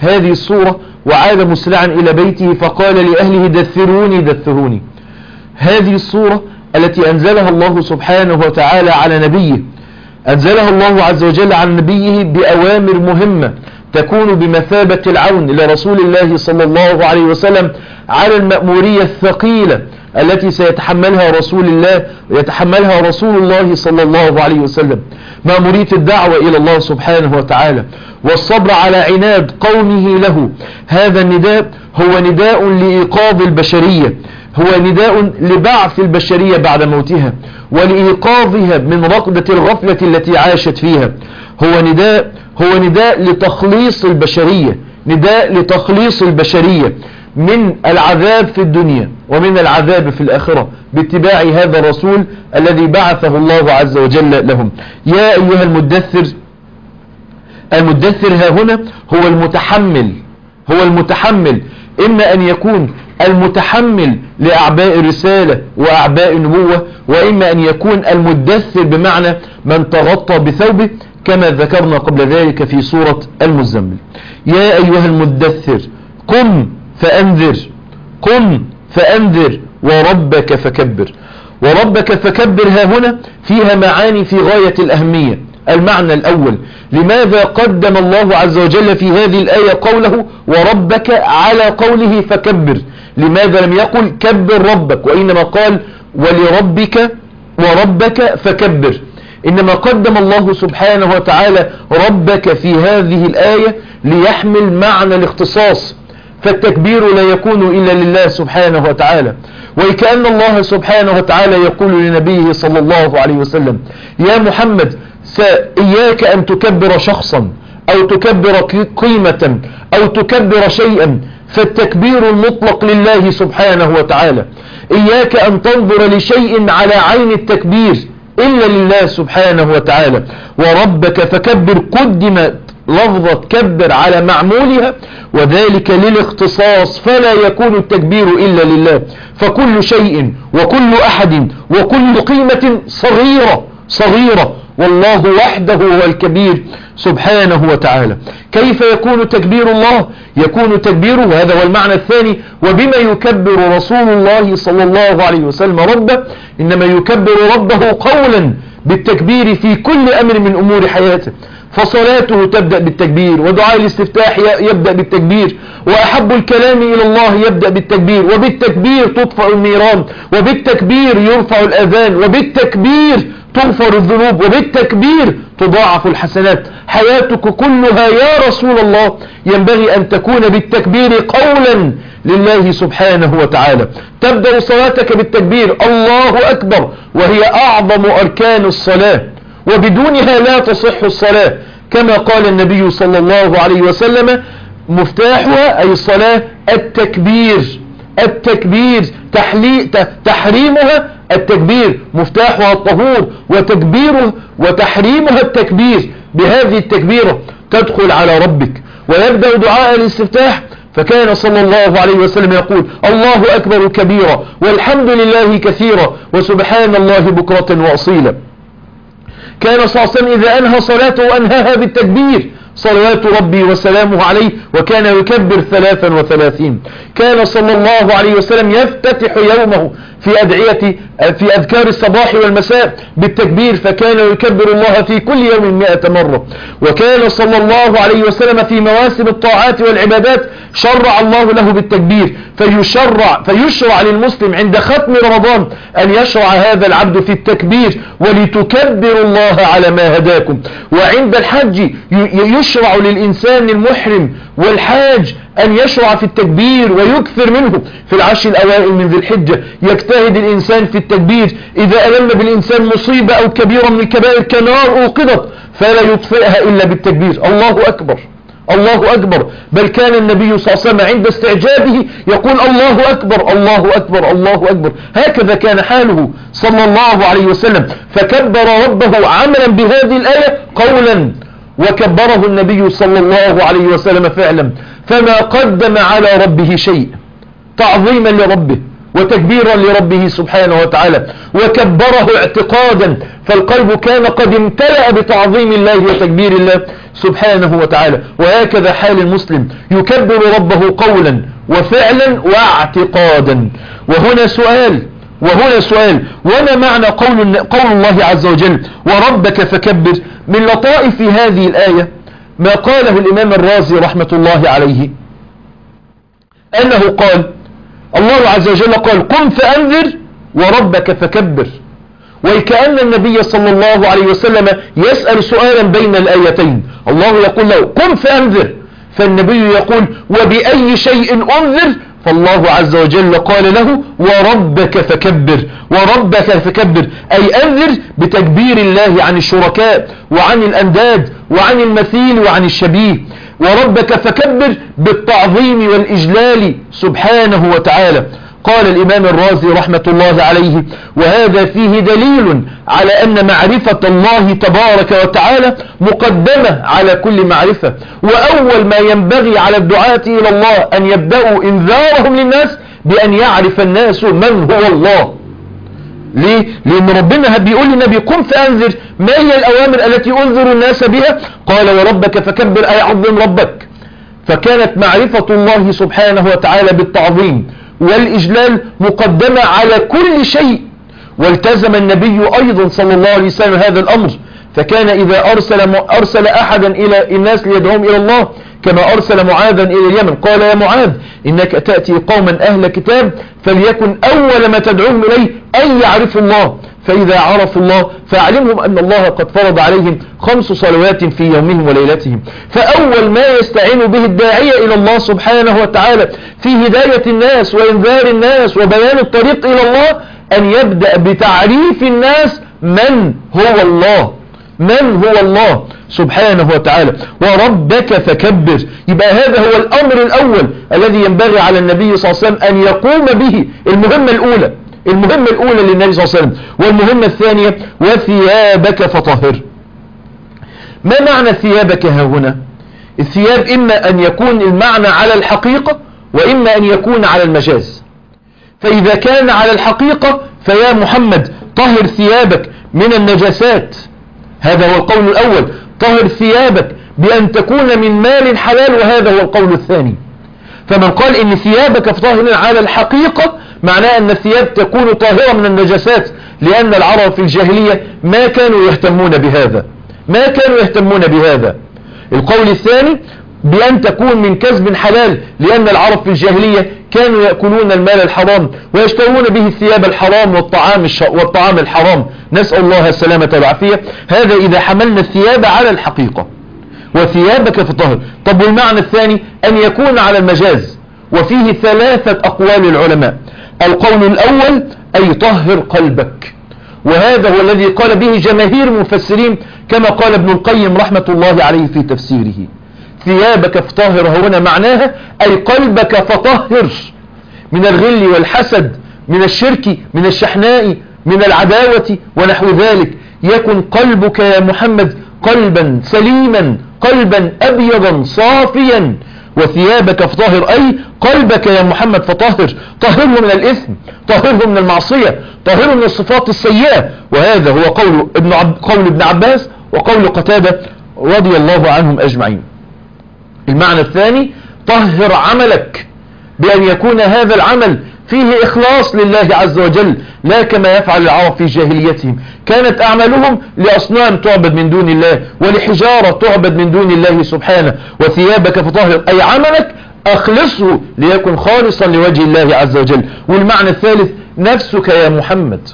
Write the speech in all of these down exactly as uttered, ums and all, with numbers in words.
هذه الصورة وعاد مسرعا إلى بيته فقال لأهله دثروني دثروني. هذه الصورة التي أنزلها الله سبحانه وتعالى على نبيه، أنزلها الله عز وجل على نبيه بأوامر مهمة تكون بمثابة العون لرسول الله صلى الله عليه وسلم على المأمورية الثقيلة التي سيتحملها رسول الله ويتحملها رسول الله صلى الله عليه وسلم، مأمورية الدعوة إلى الله سبحانه وتعالى والصبر على عناد قومه له. هذا النداء هو نداء لإيقاظ البشرية، هو نداء لبعث البشرية بعد موتها ولإيقاظها من رقدة الغفلة التي عاشت فيها. هو نداء هو نداء لتخليص البشرية، نداء لتخليص البشرية من العذاب في الدنيا ومن العذاب في الآخرة باتباع هذا الرسول الذي بعثه الله عز وجل لهم. يا أيها المدثر، المدثر ها هنا هو المتحمل، هو المتحمل، إما أن يكون المتحمل لأعباء الرسالة وأعباء النبوة، وإما أن يكون المدثر بمعنى من تغطى بثوبه كما ذكرنا قبل ذلك في سورة المزمل. يا أيها المدثر قم فأنذر، قم فأنذر وربك فكبر. وربك فكبر ها هنا فيها معاني في غاية الأهمية. المعنى الأول، لماذا قدم الله عز وجل في هذه الآية قوله وربك على قوله فكبر؟ لماذا لم يقل كبر ربك وإنما قال ولربك وربك فكبر؟ إنما قدم الله سبحانه وتعالى ربك في هذه الآية ليحمل معنى الاختصاص، فالتكبير لا يكون إلا لله سبحانه وتعالى. وكأن الله سبحانه وتعالى يقول لنبيه صلى الله عليه وسلم يا محمد إياك أن تكبر شخصا أو تكبر قيمة أو تكبر شيئا، فالتكبير المطلق لله سبحانه وتعالى. إياك أن تنظر لشيء على عين التكبير إلا لله سبحانه وتعالى. وربك فكبر قدمت لفظة كبر على معمولها وذلك للاختصاص، فلا يكون التكبير إلا لله، فكل شيء وكل أحد وكل قيمة صغيرة صغيرة والله وحده هو الكبير سبحانه وتعالى. كيف يكون تكبير الله؟ يكون تكبيره، هذا هو المعنى الثاني، وبما يكبر رسول الله صلى الله عليه وسلم ربه، إنما يكبر ربه قولا بالتكبير في كل أمر من أمور حياته. فصلاته تبدأ بالتكبير، ودعاء الاستفتاح يبدأ بالتكبير، وأحب الكلام إلى الله يبدأ بالتكبير، وبالتكبير تطفأ النيران، وبالتكبير يرفع الأذان، وبالتكبير تغفر الذنوب، وبالتكبير تضاعف الحسنات. حياتك كلها يا رسول الله ينبغي أن تكون بالتكبير قولا لله سبحانه وتعالى. تبدأ صلاتك بالتكبير الله أكبر، وهي أعظم أركان الصلاة، وبدونها لا تصح الصلاة، كما قال النبي صلى الله عليه وسلم مفتاحها أي الصلاة التكبير، التكبير تحلي تحريمها التكبير، مفتاحها الطهور وتكبيره وتحريمها التكبير. بهذه التكبيرة تدخل على ربك ويبدأ دعاء الاستفتاح، فكان صلى الله عليه وسلم يقول الله أكبر كبيرا والحمد لله كثيرا وسبحان الله بكرة وأصيلا. كان صلى الله عليه وسلم إذا أنهى صلاته أنهاها بالتكبير صلوات ربي وسلامه عليه، وكان يكبر ثلاثا وثلاثين. كان صلى الله عليه وسلم يفتتح يومه في أدعية في أذكار الصباح والمساء بالتكبير، فكان يكبر الله في كل يوم مئة مرة. وكان صلى الله عليه وسلم في مواسم الطاعات والعبادات شرع الله له بالتكبير، فيشرع, فيشرع للمسلم عند ختم رمضان أن يشرع هذا العبد في التكبير ولتكبروا الله على ما هداكم. وعند الحج يشرع للإنسان المحرم والحاج أن يشرع في التكبير ويكثر منه. في العشر الأوائل من ذي الحجة يجتهد الإنسان في التكبير، إذا ألم بالإنسان مصيبة أو كبيرة من الكبائر كنار أوقدت فلا يطفئها إلا بالتكبير الله أكبر الله أكبر. بل كان النبي صلى الله عليه وسلم عند استعجابه يقول الله أكبر الله أكبر الله أكبر. هكذا كان حاله صلى الله عليه وسلم، فكبر ربه عملا بهذه الآية قولا، وكبره النبي صلى الله عليه وسلم فعلا، فما قدم على ربه شيء تعظيما لربه وتكبيرا لربه سبحانه وتعالى، وكبره اعتقادا، فالقلب كان قد امتلأ بتعظيم الله وتكبير الله سبحانه وتعالى. وهكذا حال المسلم، يكبر ربه قولا وفعلا واعتقادا. وهنا سؤال وهنا سؤال وما معنى قول, قول الله عز وجل وربك فكبر؟ من لطائف هذه الآية ما قاله الإمام الرازي رحمة الله عليه، أنه قال الله عز وجل قال قم فأنذر وربك فكبر، وكأن النبي صلى الله عليه وسلم يسأل سؤالا بين الآيتين. الله يقول له قم فأنذر، فالنبي يقول وبأي شيء أنذر؟ فالله عز وجل قال له وربك فكبر، وربك فكبر أي أنذر بتكبير الله عن الشركاء وعن الأنداد وعن المثيل وعن الشبيه، وربك فكبر بالتعظيم والإجلال سبحانه وتعالى. قال الإمام الرازي رحمة الله عليه وهذا فيه دليل على أن معرفة الله تبارك وتعالى مقدمة على كل معرفة، وأول ما ينبغي على الدعاة إلى الله أن يبدأوا إنذارهم للناس بأن يعرف الناس من هو الله. ليه؟ لأن ربنا بيقول للنبي قم فأنذر، ما هي الأوامر التي أنذر الناس بها؟ قال وربك فكبر أي عظم ربك. فكانت معرفة الله سبحانه وتعالى بالتعظيم والإجلال مقدمة على كل شيء، والتزم النبي أيضا صلى الله عليه وسلم هذا الأمر، فكان إذا أرسل, أرسل أحدا إلى الناس ليدعوهم إلى الله كما أرسل معاذا إلى اليمن قال يا معاذ إنك تأتي قوما أهل كتاب فليكن أول ما تدعوهم إليه أن يعرفوا الله، فإذا عرفوا الله فأعلمهم أن الله قد فرض عليهم خمس صلوات في يومهم وليلتهم. فأول ما يستعين به الداعية إلى الله سبحانه وتعالى في هداية الناس وإنذار الناس وبيان الطريق إلى الله أن يبدأ بتعريف الناس من هو الله، من هو الله سبحانه وتعالى. وربك فكبر، يبقى هذا هو الأمر الأول الذي ينبغي على النبي صلى الله عليه وسلم أن يقوم به. المهمة الأولى المهمة الأولى للنبي صلى الله عليه وسلم. والمهمة الثانية وثيابك فطهر. ما معنى ثيابك ها هنا؟ الثياب إما أن يكون المعنى على الحقيقة وإما أن يكون على المجاز. فإذا كان على الحقيقة فيا محمد طهر ثيابك من النجاسات، هذا هو القول الأول، طهر ثيابك بأن تكون من مال حلال، وهذا هو القول الثاني. فمن قال إن ثيابك فطهر على الحقيقة معناه أن الثياب تكون طاهرة من النجاسات، لأن العرب في الجاهلية ما كانوا يهتمون بهذا ما كانوا يهتمون بهذا. القول الثاني بأن تكون من كسب حلال، لأن العرب في الجاهلية كانوا يأكلون المال الحرام ويشترون به الثياب الحرام والطعام, الش... والطعام الحرام، نسأل الله السلامة والعافية. هذا إذا حملنا الثياب على الحقيقة. وثيابك فطهر. طب والمعنى الثاني أن يكون على المجاز، وفيه ثلاثة أقوال العلماء. القول الأول أي طهر قلبك، وهذا هو الذي قال به جماهير المفسرين كما قال ابن القيم رحمة الله عليه في تفسيره. ثيابك فطهر هنا معناها أي قلبك فطهر من الغل والحسد، من الشرك، من الشحناء، من العداوة ونحو ذلك. يكن قلبك يا محمد قلبا سليما، قلبا أبيضا صافيا. وثيابك فطهر أي قلبك يا محمد فطهر، طهره من الإثم، طهره من المعصية، طهره من الصفات السيئة. وهذا هو قول ابن, عب... قول ابن عباس وقول قتادة رضي الله عنهم أجمعين. المعنى الثاني طهر عملك بأن يكون هذا العمل فيه إخلاص لله عز وجل، لا كما يفعل العرب في جاهليتهم، كانت أعمالهم لأصنام تعبد من دون الله ولحجارة تعبد من دون الله سبحانه. وثيابك فطهر أي عملك أخلصه ليكن خالصا لوجه الله عز وجل. والمعنى الثالث نفسك يا محمد،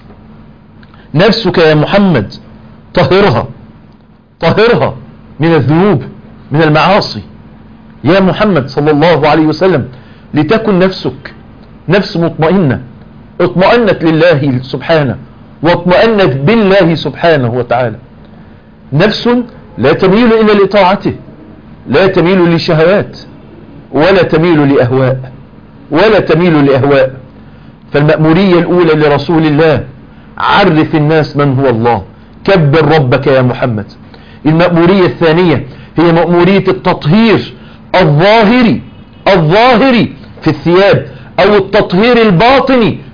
نفسك يا محمد طهرها، طهرها من الذنوب، من المعاصي يا محمد صلى الله عليه وسلم، لتكن نفسك نفس مطمئنة، اطمأنت لله سبحانه واطمأنت بالله سبحانه وتعالى. نفس لا تميل إلى لطاعته، لا تميل لشهوات ولا تميل لأهواء ولا تميل لأهواء. فالمأمورية الأولى لرسول الله عرف الناس من هو الله، كبر ربك يا محمد. المأمورية الثانية هي مأمورية التطهير الظاهري الظاهري في الثياب، أو التطهير الباطني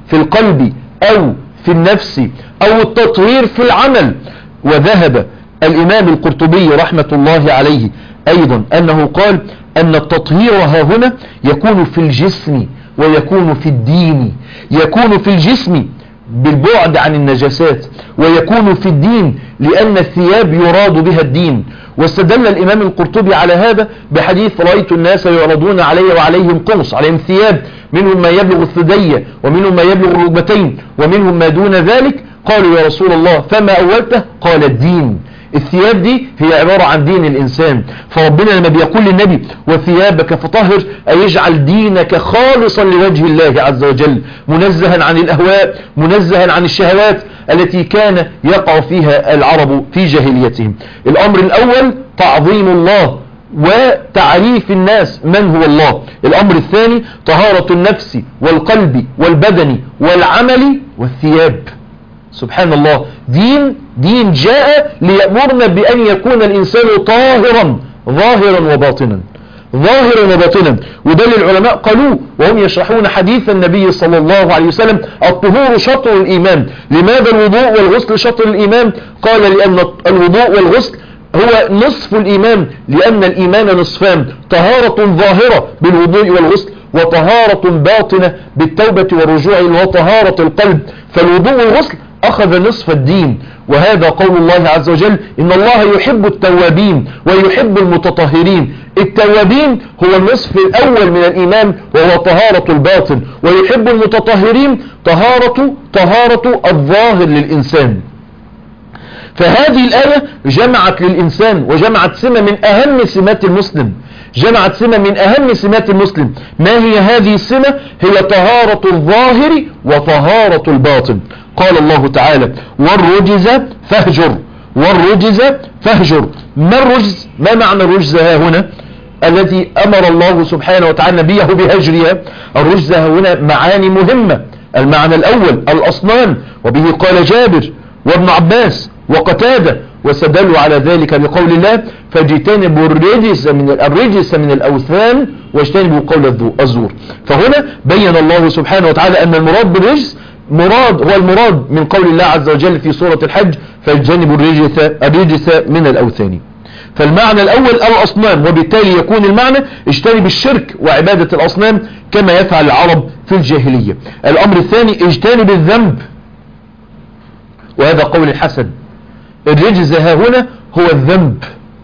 في القلب أو في النفس أو التطهير في العمل. وذهب الإمام القرطبي رحمة الله عليه أيضا أنه قال أن التطهير ها هنا يكون في الجسم ويكون في الدين. يكون في الجسم بالبعد عن النجاسات، ويكون في الدين لأن الثياب يراد بها الدين. واستدل الإمام القرطبي على هذا بحديث رأيت الناس يعرضون علي وعليهم قمص، عليهم ثياب منهم ما يبلغ الثدي ومنهم ما يبلغ الركبتين ومنهم ما دون ذلك. قالوا يا رسول الله فما أولته؟ قال الدين. الثياب دي هي عبارة عن دين الإنسان. فربنا لما بيقول للنبي وثيابك فطهر، أي يجعل دينك خالصا لوجه الله عز وجل، منزها عن الأهواء، منزها عن الشهوات التي كان يقع فيها العرب في جاهليتهم. الأمر الأول تعظيم الله وتعريف الناس من هو الله. الأمر الثاني طهارة النفس والقلب والبدن والعمل والثياب. سبحان الله، دين دين جاء ليأمرنا بأن يكون الإنسان طاهرا ظاهرا وباطنا، ظاهرا وباطنا. وده العلماء قالوا وهم يشرحون حديث النبي صلى الله عليه وسلم الطهور شطر الإيمان. لماذا الوضوء والغسل شطر الإيمان؟ قال لأن الوضوء والغسل هو نصف الإيمان، لأن الإيمان نصفان، طهارة ظاهرة بالوضوء والغسل وطهارة باطنة بالتوبة والرجوع وطهارة القلب. فالوضوء والغسل أخذ نصف الدين. وهذا قول الله عز وجل إن الله يحب التوابين ويحب المتطهرين. التوابين هو النصف الأول من الإيمان وهو طهارة الباطن، ويحب المتطهرين طهارة طهارة الظاهر للإنسان. فهذه الآية جمعت للإنسان وجمعت سمة من أهم سمات المسلم، جمعت سمة من أهم سمات المسلم. ما هي هذه السمة؟ هي طهارة الظاهر وطهارة الباطن. قال الله تعالى والرجز فاهجر، والرجز فاهجر. ما الرجز؟ ما معنى الرجز ها هنا التي أمر الله سبحانه وتعالى نبيه بهجرها؟ الرجز ها هنا معاني مهمة. المعنى الأول الأصنام، وبه قال جابر وابن عباس وقتادة، واستدلوا على ذلك بقول الله فاجتنبوا الرجس من الرجس من الأوثان واجتنبوا قول الزور. فهنا بين الله سبحانه وتعالى أن المراد بالرجس مراد هو المراد من قول الله عز وجل في سورة الحج فاجتنبوا الرجس الرجس من الأوثان. فالمعنى الأول الأصنام، وبالتالي يكون المعنى اجتنب الشرك وعبادة الأصنام كما يفعل العرب في الجاهلية. الأمر الثاني اجتنب الذنب، وهذا قول الحسن. الرجز ها هنا هو الذنب.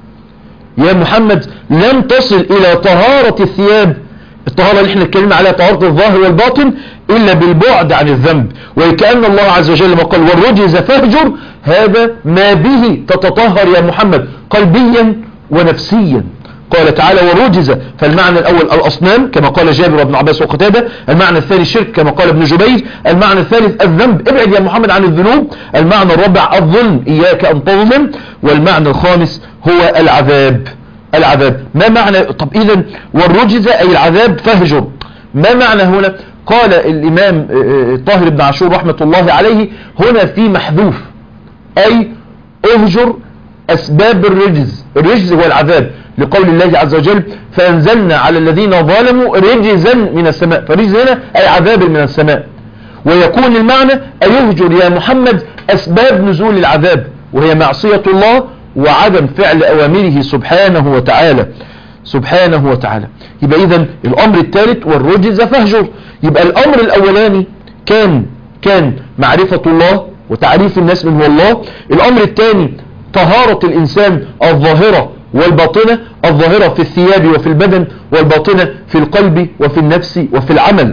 يا محمد لم تصل إلى طهارة الثياب، الطهارة اللي احنا اتكلمنا عليها طهارة الظاهر والباطن، إلا بالبعد عن الذنب. وكأن الله عز وجل ما قال والرجز فاهجر، هذا ما به تتطهر يا محمد قلبيا ونفسيا. قال تعالى والرجز، فالمعنى الأول الأصنام كما قال جابر وابن عباس وقتادة، المعنى الثاني الشرك كما قال ابن جبير، المعنى الثالث الذنب ابعد يا محمد عن الذنوب، المعنى الرابع الظلم إياك أن تظلم، والمعنى الخامس هو العذاب. العذاب ما معنى؟ طب إذن والرجز أي العذاب فاهجر، ما معنى هنا؟ قال الإمام طاهر بن عاشور رحمة الله عليه هنا في محذوف، أي اهجر أسباب الرجز. الرجز هو العذاب، لقول الله عز وجل فأنزلنا على الذين ظلموا رجزا من السماء، فرجز هنا أي عذاب من السماء. ويكون المعنى أيهجر يا محمد أسباب نزول العذاب، وهي معصية الله وعدم فعل أوامره سبحانه وتعالى سبحانه وتعالى. يبقى إذن الأمر الثالث والرجز فاهجر. يبقى الأمر الأولاني كان كان معرفة الله وتعريف الناس من هو الله. الأمر الثاني طهارة الإنسان الظاهرة والباطنة، الظاهرة في الثياب وفي البدن، والباطنة في القلب وفي النفس وفي العمل.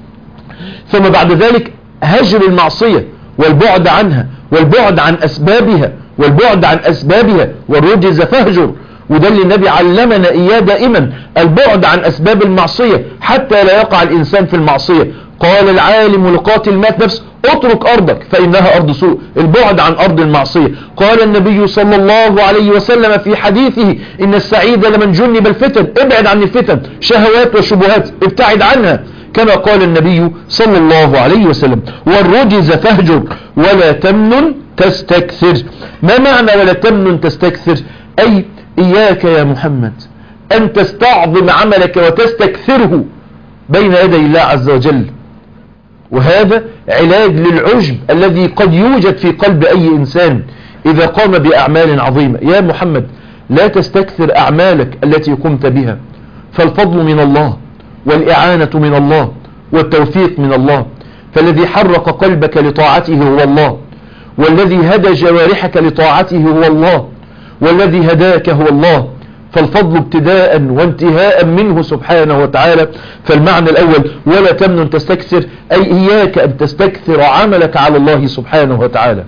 ثم بعد ذلك هجر المعصية والبعد عنها والبعد عن أسبابها والبعد عن أسبابها والرجز فاهجر. وده اللي النبي علمنا إياه دائما، البعد عن أسباب المعصية حتى لا يقع الإنسان في المعصية. قال العالم لقاتل مات نفسه اترك أرضك فإنها أرض سوء، البعد عن أرض المعصية. قال النبي صلى الله عليه وسلم في حديثه إن السعيد لمن جنب الفتن، ابعد عن الفتن، شهوات وشبهات ابتعد عنها، كما قال النبي صلى الله عليه وسلم. والرجز فاهجر ولا تمنن تستكثر. ما معنى ولا تمنن تستكثر؟ أي إياك يا محمد أن تستعظم عملك وتستكثره بين يدي الله عز وجل. وهذا علاج للعجب الذي قد يوجد في قلب أي إنسان إذا قام بأعمال عظيمة. يا محمد لا تستكثر أعمالك التي قمت بها، فالفضل من الله والإعانة من الله والتوفيق من الله، فالذي حرك قلبك لطاعته هو الله، والذي هدى جوارحك لطاعته هو الله، والذي هداك هو الله، فالفضل ابتداء وانتهاء منه سبحانه وتعالى. فالمعنى الأول ولا تمنن تستكثر، أي إياك أن تستكثر عملك على الله سبحانه وتعالى.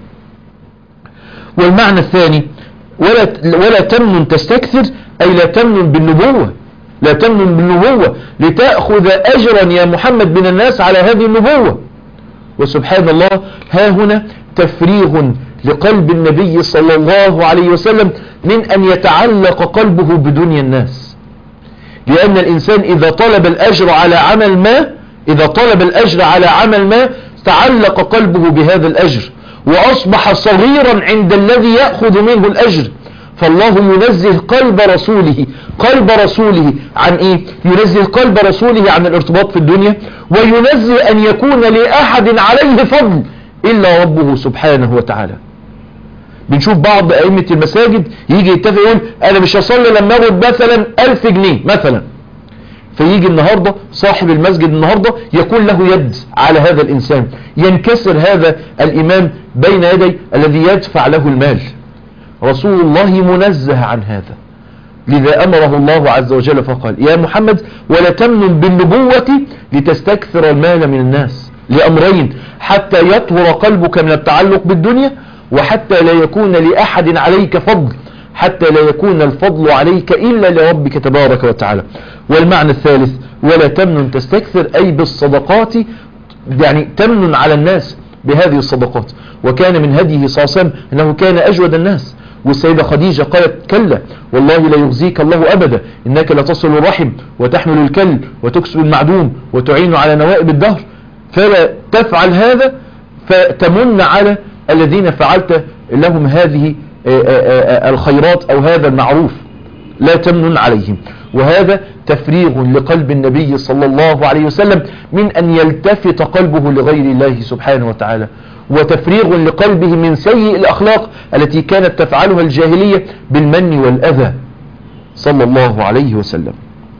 والمعنى الثاني ولا, ولا تمنن تستكثر، أي لا تمنن بالنبوة، لا تمنن بالنبوة لتأخذ أجرا يا محمد من الناس على هذه النبوة. وسبحان الله ها هنا تفريغ لقلب النبي صلى الله عليه وسلم من أن يتعلق قلبه بدنيا الناس، لأن الإنسان إذا طلب الأجر على عمل ما إذا طلب الأجر على عمل ما تعلق قلبه بهذا الأجر، وأصبح صغيرا عند الذي يأخذ منه الأجر. فالله ينزه قلب رسوله قلب رسوله عن إيه؟ ينزه قلب رسوله عن الارتباط في الدنيا، وينزه أن يكون لأحد عليه فضل إلا ربه سبحانه وتعالى. بنشوف بعض أئمة المساجد يجي يتفق يقول أنا مش هصلي لما أخد مثلا ألف جنيه مثلا، فيجي النهاردة صاحب المسجد النهاردة يكون له يد على هذا الإنسان، ينكسر هذا الإمام بين يدي الذي يدفع له المال. رسول الله منزه عن هذا، لذا أمره الله عز وجل فقال يا محمد ولا تمنن بالنبوة لتستكثر المال من الناس، لأمرين: حتى يطهر قلبك من التعلق بالدنيا، وحتى لا يكون لأحد عليك فضل، حتى لا يكون الفضل عليك إلا لربك تبارك وتعالى. والمعنى الثالث ولا تمنن تستكثر، أي بالصدقات، يعني تمنن على الناس بهذه الصدقات. وكان من هديه صلى الله عليه وسلم أنه كان أجود الناس، والسيدة خديجة قالت كلا والله لا يخزيك الله أبدا، إنك لتصل الرحم وتحمل الكل وتكسب المعدوم وتعين على نوائب الدهر، فلا تفعل هذا فتمن على الذين فعلت لهم هذه الخيرات أو هذا المعروف، لا تمنن عليهم. وهذا تفريغ لقلب النبي صلى الله عليه وسلم من أن يلتفت قلبه لغير الله سبحانه وتعالى، وتفريغ لقلبه من سيء الأخلاق التي كانت تفعلها الجاهلية بالمن والأذى صلى الله عليه وسلم.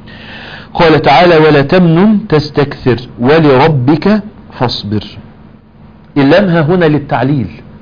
قال تعالى ولا تمنن تستكثر ولربك فاصبر. اللام هنا للتعليل،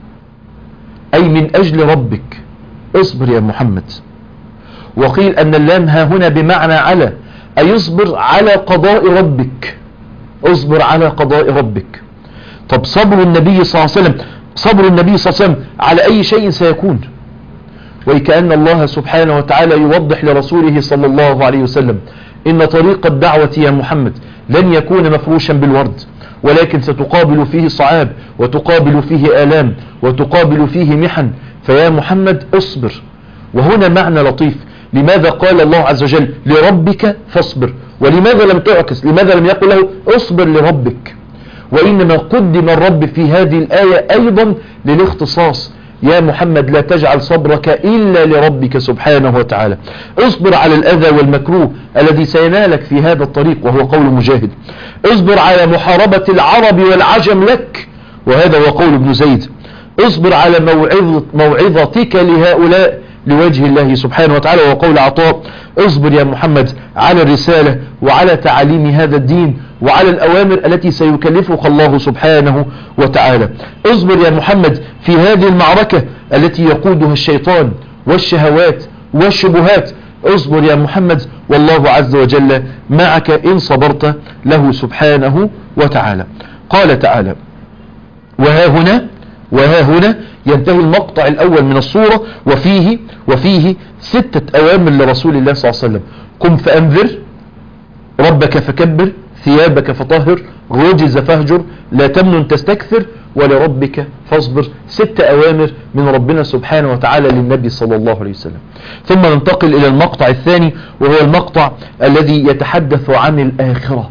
أي من أجل ربك اصبر يا محمد. وقيل أن اللام هنا بمعنى على، أي اصبر على قضاء ربك، اصبر على قضاء ربك. طب صبر النبي صلى الله عليه وسلم صبر النبي صلى الله عليه وسلم على أي شيء سيكون، وكأن الله سبحانه وتعالى يوضح لرسوله صلى الله عليه وسلم إن طريق الدعوة يا محمد لن يكون مفروشا بالورد، ولكن ستقابل فيه صعاب، وتقابل فيه آلام، وتقابل فيه محن، فيا محمد اصبر. وهنا معنى لطيف، لماذا قال الله عز وجل لربك فاصبر، ولماذا لم تعكس، لماذا لم يقل له اصبر لربك؟ وإنما قدم الرب في هذه الآية أيضا للاختصاص، يا محمد لا تجعل صبرك إلا لربك سبحانه وتعالى، اصبر على الأذى والمكروه الذي سينالك في هذا الطريق، وهو قول مجاهد. اصبر على محاربة العرب والعجم لك، وهذا هو قول ابن زيد. اصبر على موعظ موعظتك لهؤلاء لوجه الله سبحانه وتعالى، وقول عطاء اصبر يا محمد على الرسالة وعلى تعاليم هذا الدين وعلى الأوامر التي سيكلفك الله سبحانه وتعالى. اصبر يا محمد في هذه المعركة التي يقودها الشيطان والشهوات والشبهات، اصبر يا محمد والله عز وجل معك إن صبرت له سبحانه وتعالى. قال تعالى وها هنا وها هنا ينتهي المقطع الأول من الصورة، وفيه وفيه ستة أوامر لرسول الله صلى الله عليه وسلم: قم فأنذر، ربك فكبر، ثيابك فطهر، رجز فاهجر، لا تمنن تستكثر، ولربك فاصبر. ست أوامر من ربنا سبحانه وتعالى للنبي صلى الله عليه وسلم. ثم ننتقل إلى المقطع الثاني، وهو المقطع الذي يتحدث عن الآخرة،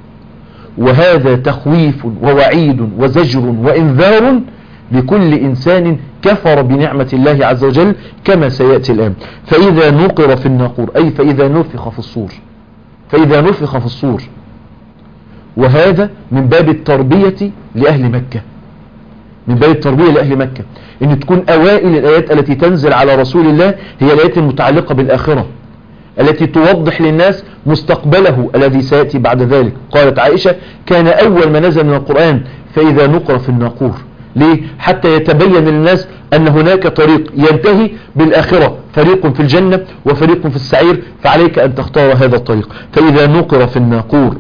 وهذا تخويف ووعيد وزجر وإنذار لكل إنسان كفر بنعمة الله عز وجل، كما سيأتي الآن. فإذا نقر في الناقور، أي فإذا نفخ في الصور، فإذا نفخ في الصور وهذا من باب التربية لأهل مكة، من باب التربية لأهل مكة، ان تكون اوائل الايات التي تنزل على رسول الله هي الايات المتعلقة بالاخرة التي توضح للناس مستقبله الذي سيأتي بعد ذلك. قالت عائشة كان اول ما نزل من القرآن فاذا نقر في الناقور. ليه؟ حتى يتبين للناس ان هناك طريق ينتهي بالاخرة، فريق في الجنة وفريق في السعير، فعليك ان تختار هذا الطريق. فاذا نقر في الناقور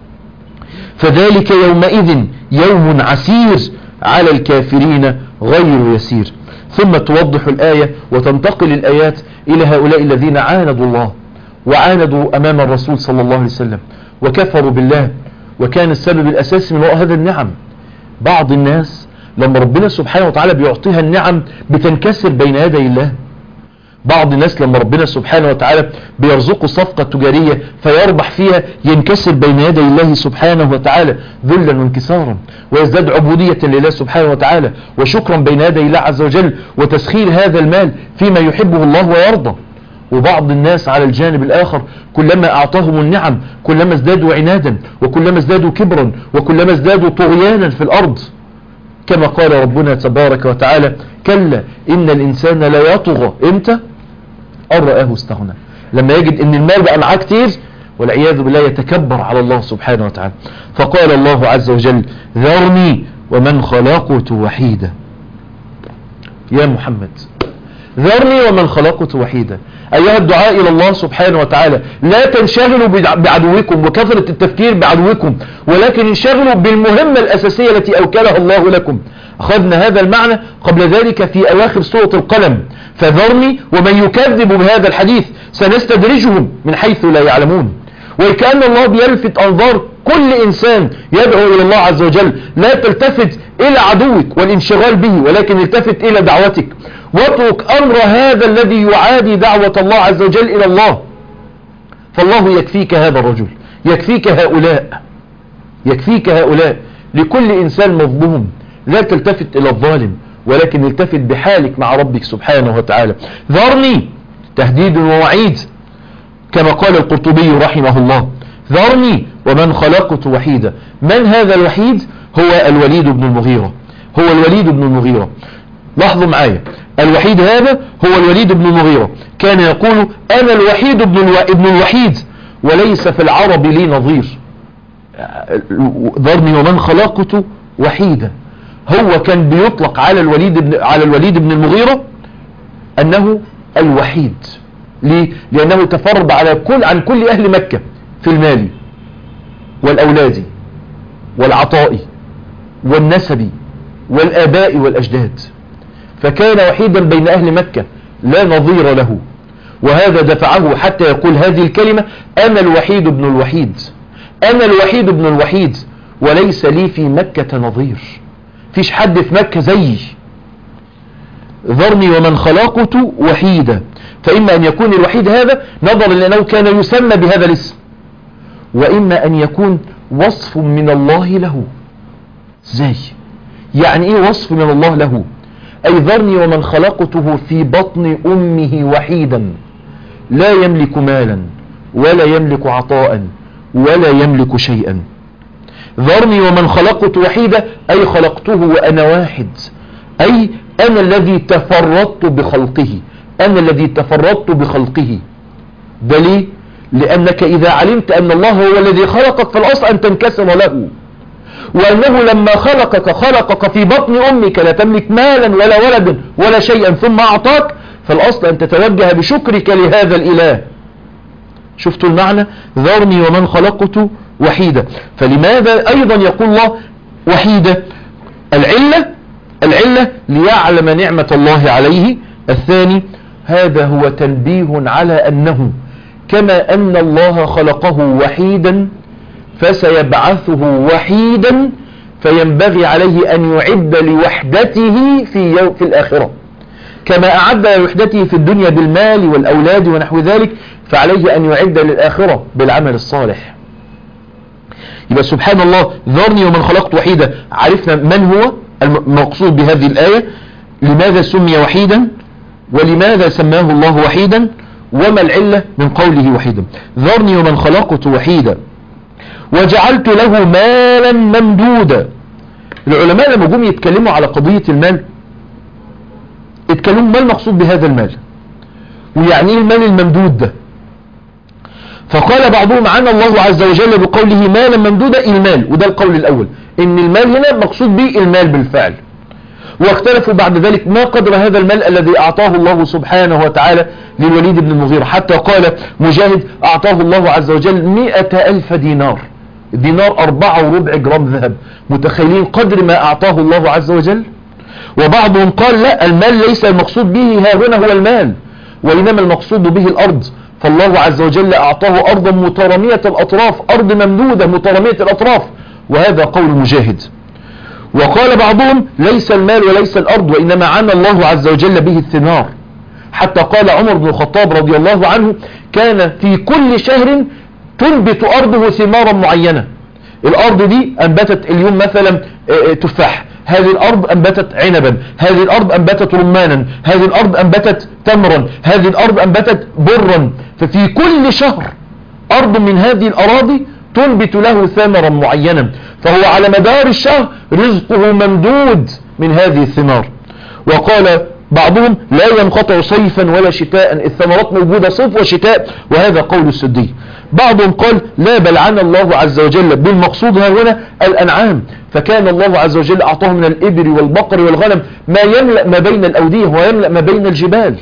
فذلك يومئذ يوم عسير على الكافرين غير يسير. ثم توضح الآية وتنتقل الآيات إلى هؤلاء الذين عاندوا الله وعاندوا أمام الرسول صلى الله عليه وسلم وكفروا بالله، وكان السبب الأساسي من وراء هذا النعم. بعض الناس لما ربنا سبحانه وتعالى بيعطيها النعم بتنكسر بين يدي الله. بعض الناس لما ربنا سبحانه وتعالى بيرزقه صفقة تجارية فيربح فيها ينكسر بين يدي الله سبحانه وتعالى ذلا وانكسارا، ويزداد عبودية لله سبحانه وتعالى وشكرا بين يدي الله عز وجل وتسخير هذا المال فيما يحبه الله ويرضى. وبعض الناس على الجانب الآخر كلما أعطاهم النعم كلما ازدادوا عنادا وكلما ازدادوا كبرا وكلما ازدادوا طغيانا في الأرض، كما قال ربنا تبارك وتعالى كلا إن الإنسان لا يطغى امتى؟ أن رآه استغنى، لما يجد ان المال بقى معاه كتير والعياذ بالله يتكبر على الله سبحانه وتعالى. فقال الله عز وجل ذرني ومن خلقت وحيدا. يا محمد ذرني ومن خلقت وحيدا، أيها الدعاء إلى الله سبحانه وتعالى لا تنشغلوا بعدوكم وكثرة التفكير بعدوكم، ولكن انشغلوا بالمهمة الأساسية التي أوكلها الله لكم. أخذنا هذا المعنى قبل ذلك في أواخر سورة القلم، فذرني ومن يكذب بهذا الحديث سنستدرجهم من حيث لا يعلمون. وكأن الله بيلفت أنظار كل إنسان يدعو إلى الله عز وجل، لا تلتفت إلى عدوك والانشغال به، ولكن التفت إلى دعوتك، واترك أمر هذا الذي يعادي دعوة الله عز وجل إلى الله. فالله يكفيك هذا الرجل، يكفيك هؤلاء، يكفيك هؤلاء. لكل إنسان مظلوم لا تلتفت إلى الظالم، ولكن التفت بحالك مع ربك سبحانه وتعالى. ذرني تهديد ووعيد كما قال القرطبي رحمه الله، ذرني ومن خلقت وحيدا. من هذا الوحيد؟ هو الوليد بن المغيرة، هو الوليد بن المغيرة. لاحظوا معايا، الوحيد هذا هو الوليد بن المغيرة، كان يقول أنا الوحيد ابن, الو... ابن الوحيد وليس في العرب لي نظير. ذرني ومن خلقت وحيدا، هو كان بيطلق على الوليد بن على الوليد بن المغيرة أنه الوحيد. ليه؟ لأنه تفرد على كل عن كل أهل مكة في المال والأولاد والعطاء والنسب والآباء والأجداد، فكان وحيدا بين أهل مكة لا نظير له. وهذا دفعه حتى يقول هذه الكلمة أنا الوحيد ابن الوحيد، أنا الوحيد ابن الوحيد وليس لي في مكة نظير، فيش حد في مكة زيي. ذرني ومن خلقت وحيدا، فإما أن يكون الوحيد هذا نظرا لأنه كان يسمى بهذا الاسم، وإما أن يكون وصف من الله له. زي يعني إيه وصف من الله له؟ أي ذرني ومن خلقته في بطن أمه وحيدا لا يملك مالا ولا يملك عطاء ولا يملك شيئا. ذرني ومن خلقت وحيدا أي خلقته وأنا واحد، أي أنا الذي تفردت بخلقه، أنا الذي تفردت بخلقه. ده ليه؟ لأنك إذا علمت أن الله هو الذي خلقك فالأصل أن تنكسر له، وأنه لما خلقك خلقك في بطن أمك لا تملك مالا ولا ولدا ولا شيئا ثم أعطاك، فالأصل أن تتوجه بشكرك لهذا الإله. شفتوا المعنى؟ ذرني ومن خلقت وحيدا. فلماذا أيضا يقول الله وحيدا؟ العلة العلة ليعلم نعمة الله عليه. الثاني هذا هو تنبيه على أنه كما أن الله خلقه وحيدا فسيبعثه وحيدا، فينبغي عليه أن يعد لوحدته في يوم في الآخرة كما أعد لوحدته في الدنيا بالمال والأولاد ونحو ذلك، فعليه أن يعد للآخرة بالعمل الصالح. يبقى سبحان الله ذرني ومن خلقت وحيدا، عرفنا من هو المقصود بهذه الآية، لماذا سمي وحيدا ولماذا سماه الله وحيدا، وما العلة من قوله وحيدا. ذرني ومن خلقت وحيدا وجعلت له مالا ممدودا. العلماء لما جم يتكلموا على قضية المال اتكلموا ما المقصود بهذا المال، ويعني ايه المال الممدود ده. فقال بعضهم عن الله عز وجل بقوله مالا ممدودا المال، وده القول الاول، ان المال هنا مقصود به المال بالفعل. واختلفوا بعد ذلك ما قدر هذا المال الذي اعطاه الله سبحانه وتعالى للوليد بن المغيرة، حتى قال مجاهد اعطاه الله عز وجل مئة الف دينار، الدينار اربعة وربع جرام ذهب. متخيلين قدر ما اعطاه الله عز وجل؟ وبعضهم قال لا، المال ليس المقصود به ها هنا هو المال، وإنما المقصود به الأرض، فالله عز وجل أعطاه أرضا مترامية الأطراف، أرض ممدودة مترامية الأطراف، وهذا قول مجاهد. وقال بعضهم ليس المال وليس الأرض، وإنما عنى الله عز وجل به الثمار، حتى قال عمر بن الخطاب رضي الله عنه كان في كل شهر تنبت أرضه ثمارا معينة. الأرض دي أنبتت اليوم مثلا تفاح، هذه الأرض أنبتت عنبا، هذه الأرض أنبتت رمانا، هذه الأرض أنبتت تمرا، هذه الأرض أنبتت برا. ففي كل شهر أرض من هذه الأراضي تنبت له ثمرا معينا، فهو على مدار الشهر رزقه ممدود من هذه الثمار. وقال بعضهم لا ينقطع صيفا ولا شتاء، الثمرات موجودة صيف وشتاء، وهذا قول السدي. بعضهم قال لا، بل عنى الله عز وجل بالمقصود ها هنا الأنعام، فكان الله عز وجل أعطاه من الإبل والبقر والغنم ما يملأ ما بين الأودية ويملأ ما بين الجبال.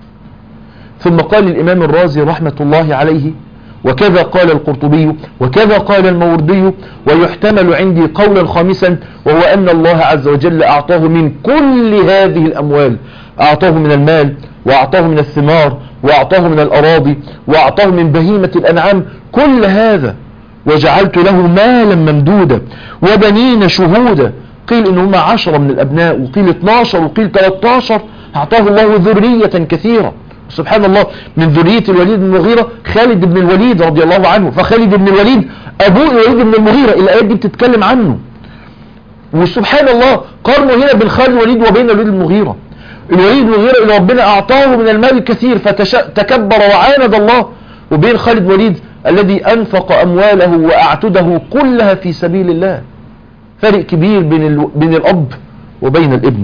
ثم قال الإمام الرازي رحمة الله عليه وكذا قال القرطبي وكذا قال الموردي، ويحتمل عندي قولا خامسا، وهو أن الله عز وجل أعطاه من كل هذه الأموال، أعطاه من المال، وأعطاه من الثمار، وأعطاه من الأراضي، وأعطاه من بهيمة الأنعام، كل هذا. وجعلت له مالا ممدودا وبنين شهودا، قيل إن هم عشرة من الأبناء، وقيل اثناشر، وقيل ثلاثة عشر. أعطاه الله ذرية كثيرة، سبحان الله. من ذرية الوليد بن المغيرة خالد بن الوليد رضي الله عنه، فخالد بن الوليد أبوه الوليد بن المغيرة، الآيات دي بتتكلم عنه. وسبحان الله قارنوا هنا بين خالد الوليد وبين الوليد بن المغيرة. الوليد بن المغيرة اللي ربنا أعطاه من المال الكثير فتكبر وعاند الله، وبين خالد بن الوليد الذي أنفق أمواله وأعتده كلها في سبيل الله. فرق كبير بين, ال... بين الأب وبين الابن.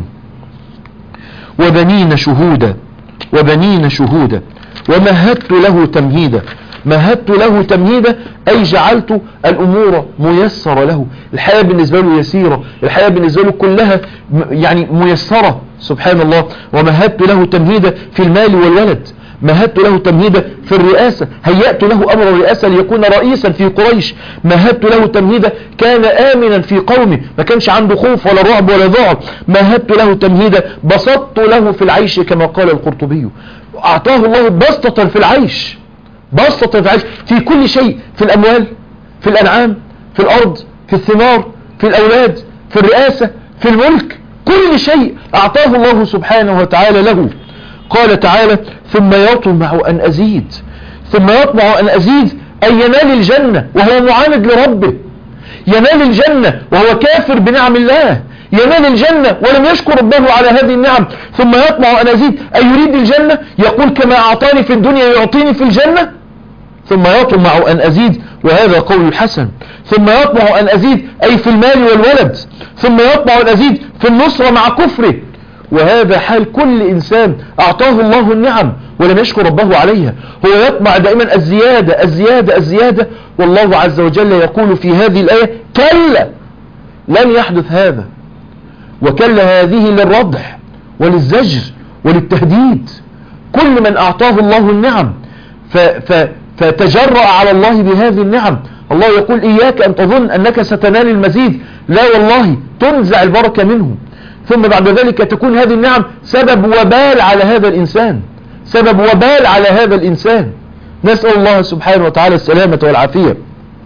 وبنين شهودا وبنين شهودا ومهدت له تمهيدا. مهدت له تمهيدا أي جعلت الأمور ميسرة له، الحياة بالنسبة له يسيرة، الحياة بالنسبة له كلها يعني ميسرة، سبحان الله. ومهدت له تمهيدا في المال والولد، مهدت له تمهيدا في الرئاسة، هيأت له أمر الرئاسة ليكون رئيسا في قريش. مهدت له تمهيدا كان آمنا في قومه، ما كانش عنده خوف ولا رعب ولا ذعر. مهدت له تمهيدا بسطت له في العيش كما قال القرطبي. أعطاه الله بسطة في العيش، بسطة في العيش في كل شيء، في الأموال، في الأنعام، في الأرض، في الثمار، في الأولاد، في الرئاسة، في الملك، كل شيء أعطاه الله سبحانه وتعالى له. قال تعالى ثم يطمع أن أزيد. ثم يطمع أن أزيد أي ينال الجنة وهو معاند لربه، ينال الجنة وهو كافر بنعم الله، ينال الجنة ولم يشكر ربه على هذه النعم. ثم يطمع أن أزيد أي يريد الجنة، يقول كما أعطاني في الدنيا يعطيني في الجنة. ثم يطمع أن أزيد، وهذا قول الحسن. ثم يطمع أن أزيد أي في المال والولد. ثم يطمع أن أزيد في النصرة مع كفره، وهذا حال كل إنسان أعطاه الله النعم ولم يشكر ربه عليها. هو يطمع دائما الزيادة الزيادة الزيادة، والله عز وجل يقول في هذه الآية كلا لن يحدث هذا. وكلا هذه للردع وللزجر وللتهديد. كل من أعطاه الله النعم ف ف فتجرأ على الله بهذه النعم، الله يقول إياك أن تظن أنك ستنال المزيد، لا والله تنزع البركة منه. ثم بعد ذلك تكون هذه النعم سبب وبال على هذا الإنسان، سبب وبال على هذا الإنسان. نسأل الله سبحانه وتعالى السلامة والعافية.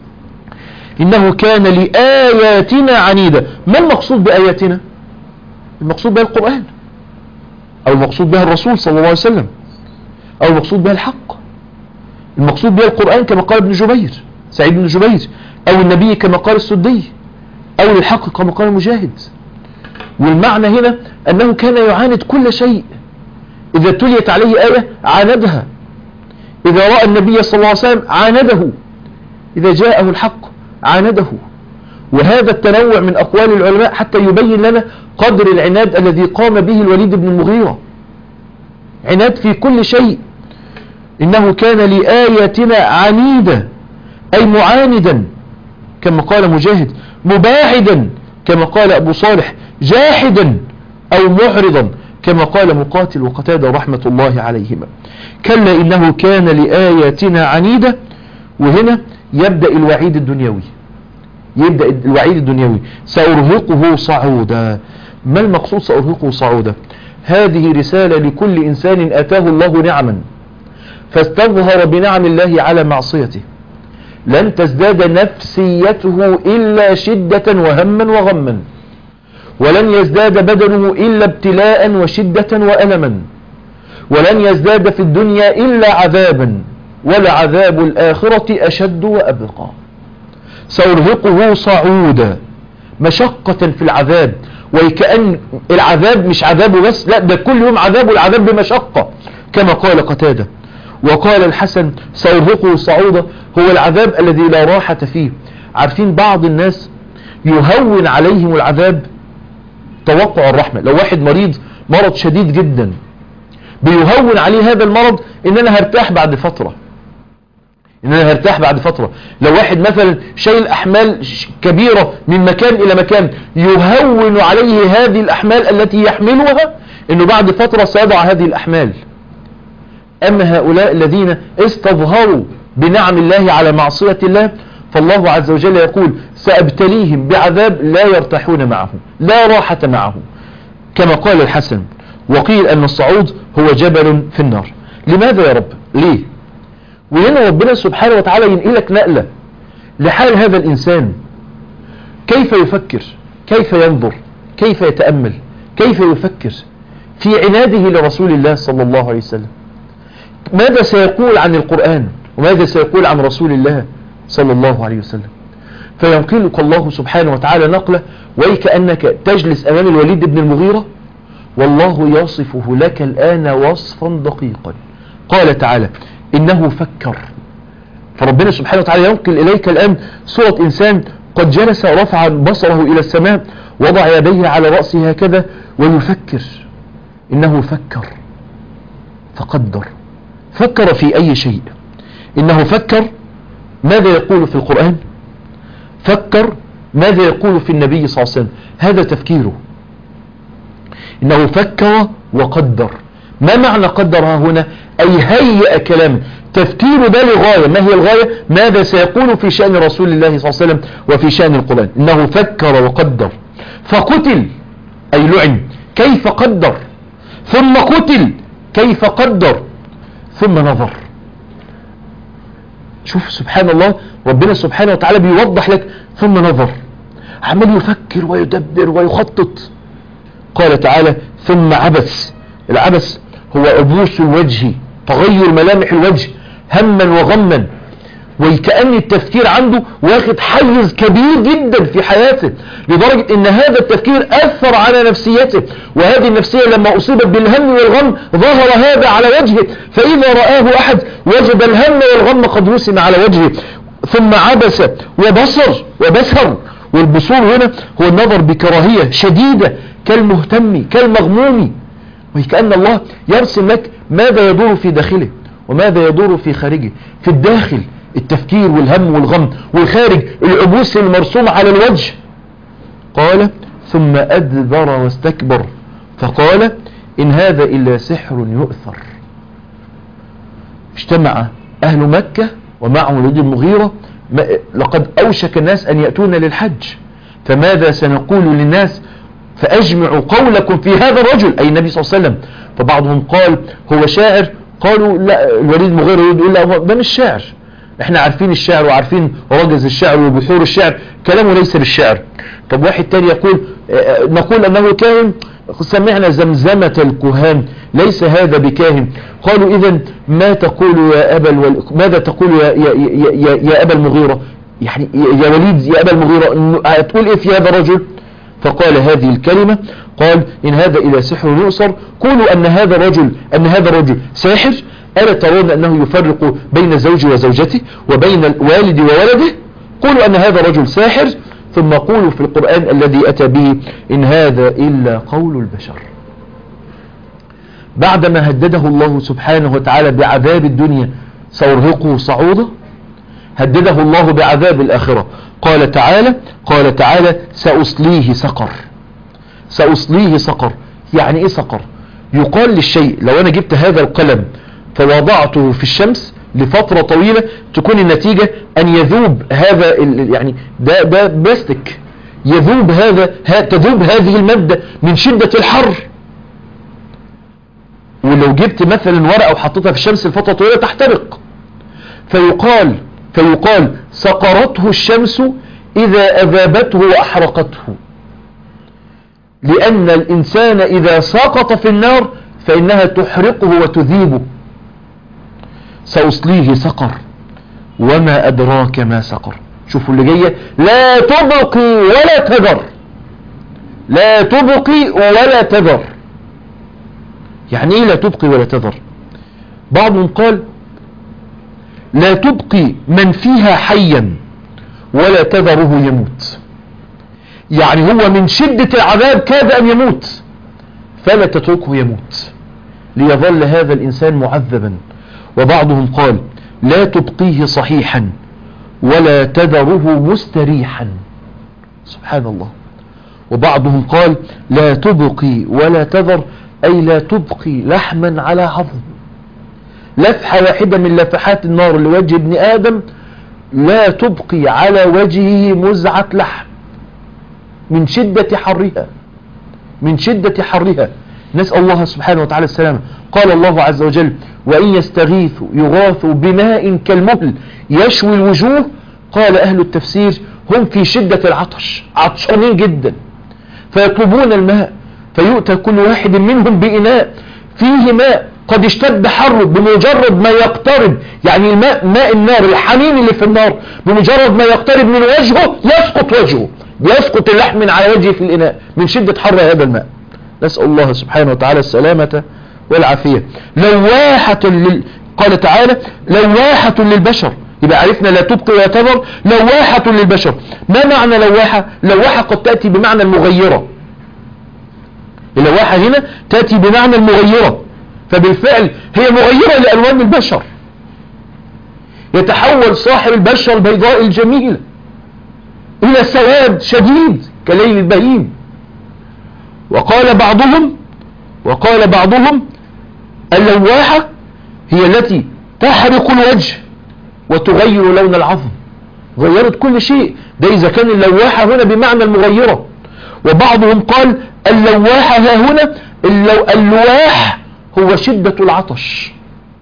إنه كان لآياتنا عنيدا. ما المقصود بآياتنا؟ المقصود بها القرآن، أو المقصود بها الرسول صلى الله عليه وسلم، أو المقصود بها الحق. المقصود بها القرآن كما قال ابن جبير سعيد بن جبير، أو النبي كما قال السدي، أو الحق كما قال مجاهد. والمعنى هنا أنه كان يعاند كل شيء، إذا تليت عليه آية عاندها، إذا رأى النبي صلى الله عليه وسلم عانده، إذا جاءه الحق عانده. وهذا التنوع من أقوال العلماء حتى يبين لنا قدر العناد الذي قام به الوليد بن المغيرة. عناد في كل شيء. إنه كان لآياتنا عنيدا أي معاندا كما قال مجاهد، مباعدا كما قال أبو صالح، جاحدا أو معرضا كما قال مقاتل وقتادة رحمة الله عليهما. كلا إنه كان لآياتنا عنيدا. وهنا يبدأ الوعيد الدنيوي، يبدأ الوعيد الدنيوي، سأرهقه صعودا. ما المقصود سأرهقه صعودا؟ هذه رسالة لكل إنسان أتاه الله نعما فاستظهر بنعم الله على معصيته، لن تزداد نفسيته إلا شدة وهما وغما، ولن يزداد بدنه إلا ابتلاء وشدة وألما، ولن يزداد في الدنيا إلا عذابا، ولعذاب الآخرة أشد وأبقى. سأرهقه صعودا، مشقة في العذاب، وكأن العذاب مش عذابه بس، لا ده كل يوم عذاب، والعذاب بمشقة كما قال قتادة. وقال الحسن سأرهقه صعودا هو العذاب الذي لا راحة فيه. عارفين بعض الناس يهون عليهم العذاب توقع الرحمة. لو واحد مريض مرض شديد جدا بيهون عليه هذا المرض ان انا هرتاح بعد فترة، ان انا هرتاح بعد فترة. لو واحد مثلا شايل احمال كبيرة من مكان الى مكان يهون عليه هذه الاحمال التي يحملها انه بعد فترة سيضع هذه الاحمال. اما هؤلاء الذين استظهروا بنعم الله على معصية الله فالله عز وجل يقول سأبتليهم بعذاب لا يرتاحون معه، لا راحة معه كما قال الحسن. وقيل أن الصعود هو جبل في النار. لماذا يا رب؟ ليه؟ وهنا ربنا سبحانه وتعالى ينقلك نقلة لحال هذا الإنسان، كيف يفكر، كيف ينظر، كيف يتأمل، كيف يفكر في عناده لرسول الله صلى الله عليه وسلم. ماذا سيقول عن القرآن وماذا سيقول عن رسول الله صلى الله عليه وسلم. فينقلك الله سبحانه وتعالى نقلة وكأنك تجلس أمام الوليد بن المغيرة والله يصفه لك الآن وصفا دقيقا. قال تعالى إنه فكر. فربنا سبحانه وتعالى ينقل إليك الآن صورة إنسان قد جلس ورفع بصره إلى السماء، وضع يديه على رأسه هكذا ويفكر. إنه فكر فقدر. فكر في أي شيء. إنه فكر ماذا يقول في القرآن، فكر ماذا يقول في النبي صلى الله عليه وسلم. هذا تفكيره. إنه فكر وقدر. ما معنى قدرها هنا؟ أي هيئ كلام. تفكيره ده لغاية. ما هي الغاية؟ ماذا سيقول في شأن رسول الله صلى الله عليه وسلم وفي شأن القرآن. إنه فكر وقدر فقتل أي لعن. كيف قدر؟ ثم قتل كيف قدر؟ ثم نظر. شوف سبحان الله، ربنا سبحانه وتعالى بيوضح لك ثم نظر، عمال يفكر ويدبر ويخطط. قال تعالى ثم عبس. العبس هو عبوس الوجه، تغير ملامح الوجه هما وغما، وكأن التفكير عنده واخد حيز كبير جدا في حياته، لدرجة ان هذا التفكير اثر على نفسيته، وهذه النفسية لما اصيبت بالهم والغم ظهر هذا على وجهه، فاذا رآه احد وجد الهم والغم قد رسم على وجهه. ثم عبس وبصر وبسر. والبصور هنا هو النظر بكراهية شديدة كالمهتم كالمغموم، وكأن الله يرسم لك ماذا يدور في داخله وماذا يدور في خارجه. في الداخل التفكير والهم والغم، والخارج العبوس المرسوم على الوجه. قال ثم أدبر واستكبر فقال إن هذا إلا سحر يؤثر. اجتمع أهل مكة ومعهم الوليد بن المغيرة، لقد أوشك الناس أن يأتون للحج، فماذا سنقول للناس؟ فأجمعوا قولكم في هذا الرجل أي النبي صلى الله عليه وسلم. فبعضهم قال هو شاعر، قالوا لا. الوليد بن المغيرة يقول لا ده مش شاعر، احنا عارفين الشعر وعارفين رجز الشعر وبحور الشعر، كلامه ليس بالشعر. طب واحد تاني يقول نقول انه كاهن، سمعنا زمزمة الكهان، ليس هذا بكاهن. قالوا اذا ما تقول يا ابا الول... ماذا تقول يا, يا, يا, يا, يا ابا المغيرة، يعني يا وليد يا ابا المغيرة هتقول ايه في هذا الرجل؟ فقال هذه الكلمة، قال إن هذا إلى سحر يؤثر. قولوا أن هذا الرجل أن هذا الرجل ساحر. ألا ترون أنه يفرق بين الزوج وزوجته وبين الوالد وولده؟ قولوا أن هذا رجل ساحر، ثم قولوا في القرآن الذي أتى به إن هذا إلا قول البشر. بعدما هدده الله سبحانه وتعالى بعذاب الدنيا سأرهقه صعودا، هدده الله بعذاب الآخرة. قال تعالى قال تعالى سأصليه سقر. سأصليه سقر يعني إيه سقر؟ يقال للشيء لو أنا جبت هذا القلم فوضعته في الشمس لفترة طويلة تكون النتيجة أن يذوب هذا يعني ده ده بلاستيك، يذوب هذا تذوب هذه المادة من شدة الحر. ولو جبت مثلا ورقة وحطيتها في الشمس لفترة طويلة تحترق. فيقال فيقال سقرته الشمس إذا أذابته وأحرقته، لأن الإنسان إذا سقط في النار فإنها تحرقه وتذيبه. سأصليه سقر وما أدراك ما سقر. شوفوا اللي جاية، لا تبقي ولا تذر، لا تبقي ولا تذر. يعني ايه لا تبقي ولا تذر؟ بعضهم قال لا تبقي من فيها حيا ولا تذره يموت، يعني هو من شدة العذاب كاد أن يموت فلا تتركه يموت ليظل هذا الإنسان معذبا. وبعضهم قال لا تبقيه صحيحا ولا تذره مستريحا، سبحان الله. وبعضهم قال لا تبقي ولا تذر أي لا تبقي لحما على عظم. لفحة واحدة من لفحات النار لوجه ابن آدم لا تبقي على وجهه مزعة لحم من شدة حرها، من شدة حرها. نسأل الله سبحانه وتعالى السلامة. قال الله عز وجل وإن يستغيثوا يغاثوا بماء كالمهل يشوي الوجوه. قال أهل التفسير هم في شدة العطش، عطشانين جدا، فيطلبون الماء، فيؤتى كل واحد منهم بإناء فيه ماء قد اشتد حره. بمجرد ما يقترب يعني الماء ماء النار الحميم اللي في النار، بمجرد ما يقترب من وجهه يسقط وجهه، يسقط اللحم من على وجهه في الإناء من شدة حر هذا الماء. نسأل الله سبحانه وتعالى السلامة والعافية. لواحة لل... قال تعالى لواحة للبشر. يبقى عرفنا لا تبقي ولا تذر، لواحة للبشر. ما معنى لواحة؟ لواحة قد تأتي بمعنى المغيرة. اللواحة هنا تأتي بمعنى المغيرة، فبالفعل هي مغيرة لألوان البشر. يتحول صاحب البشرة البيضاء الجميلة إلى سواد شديد كليل البهيم. وقال بعضهم وقال بعضهم اللواحة هي التي تحرق الوجه وتغير لون العظم، غيرت كل شيء. ده إذا كان اللواحة هنا بمعنى المغيرة. وبعضهم قال اللواحة ها هنا اللو... اللواح هو شدة العطش.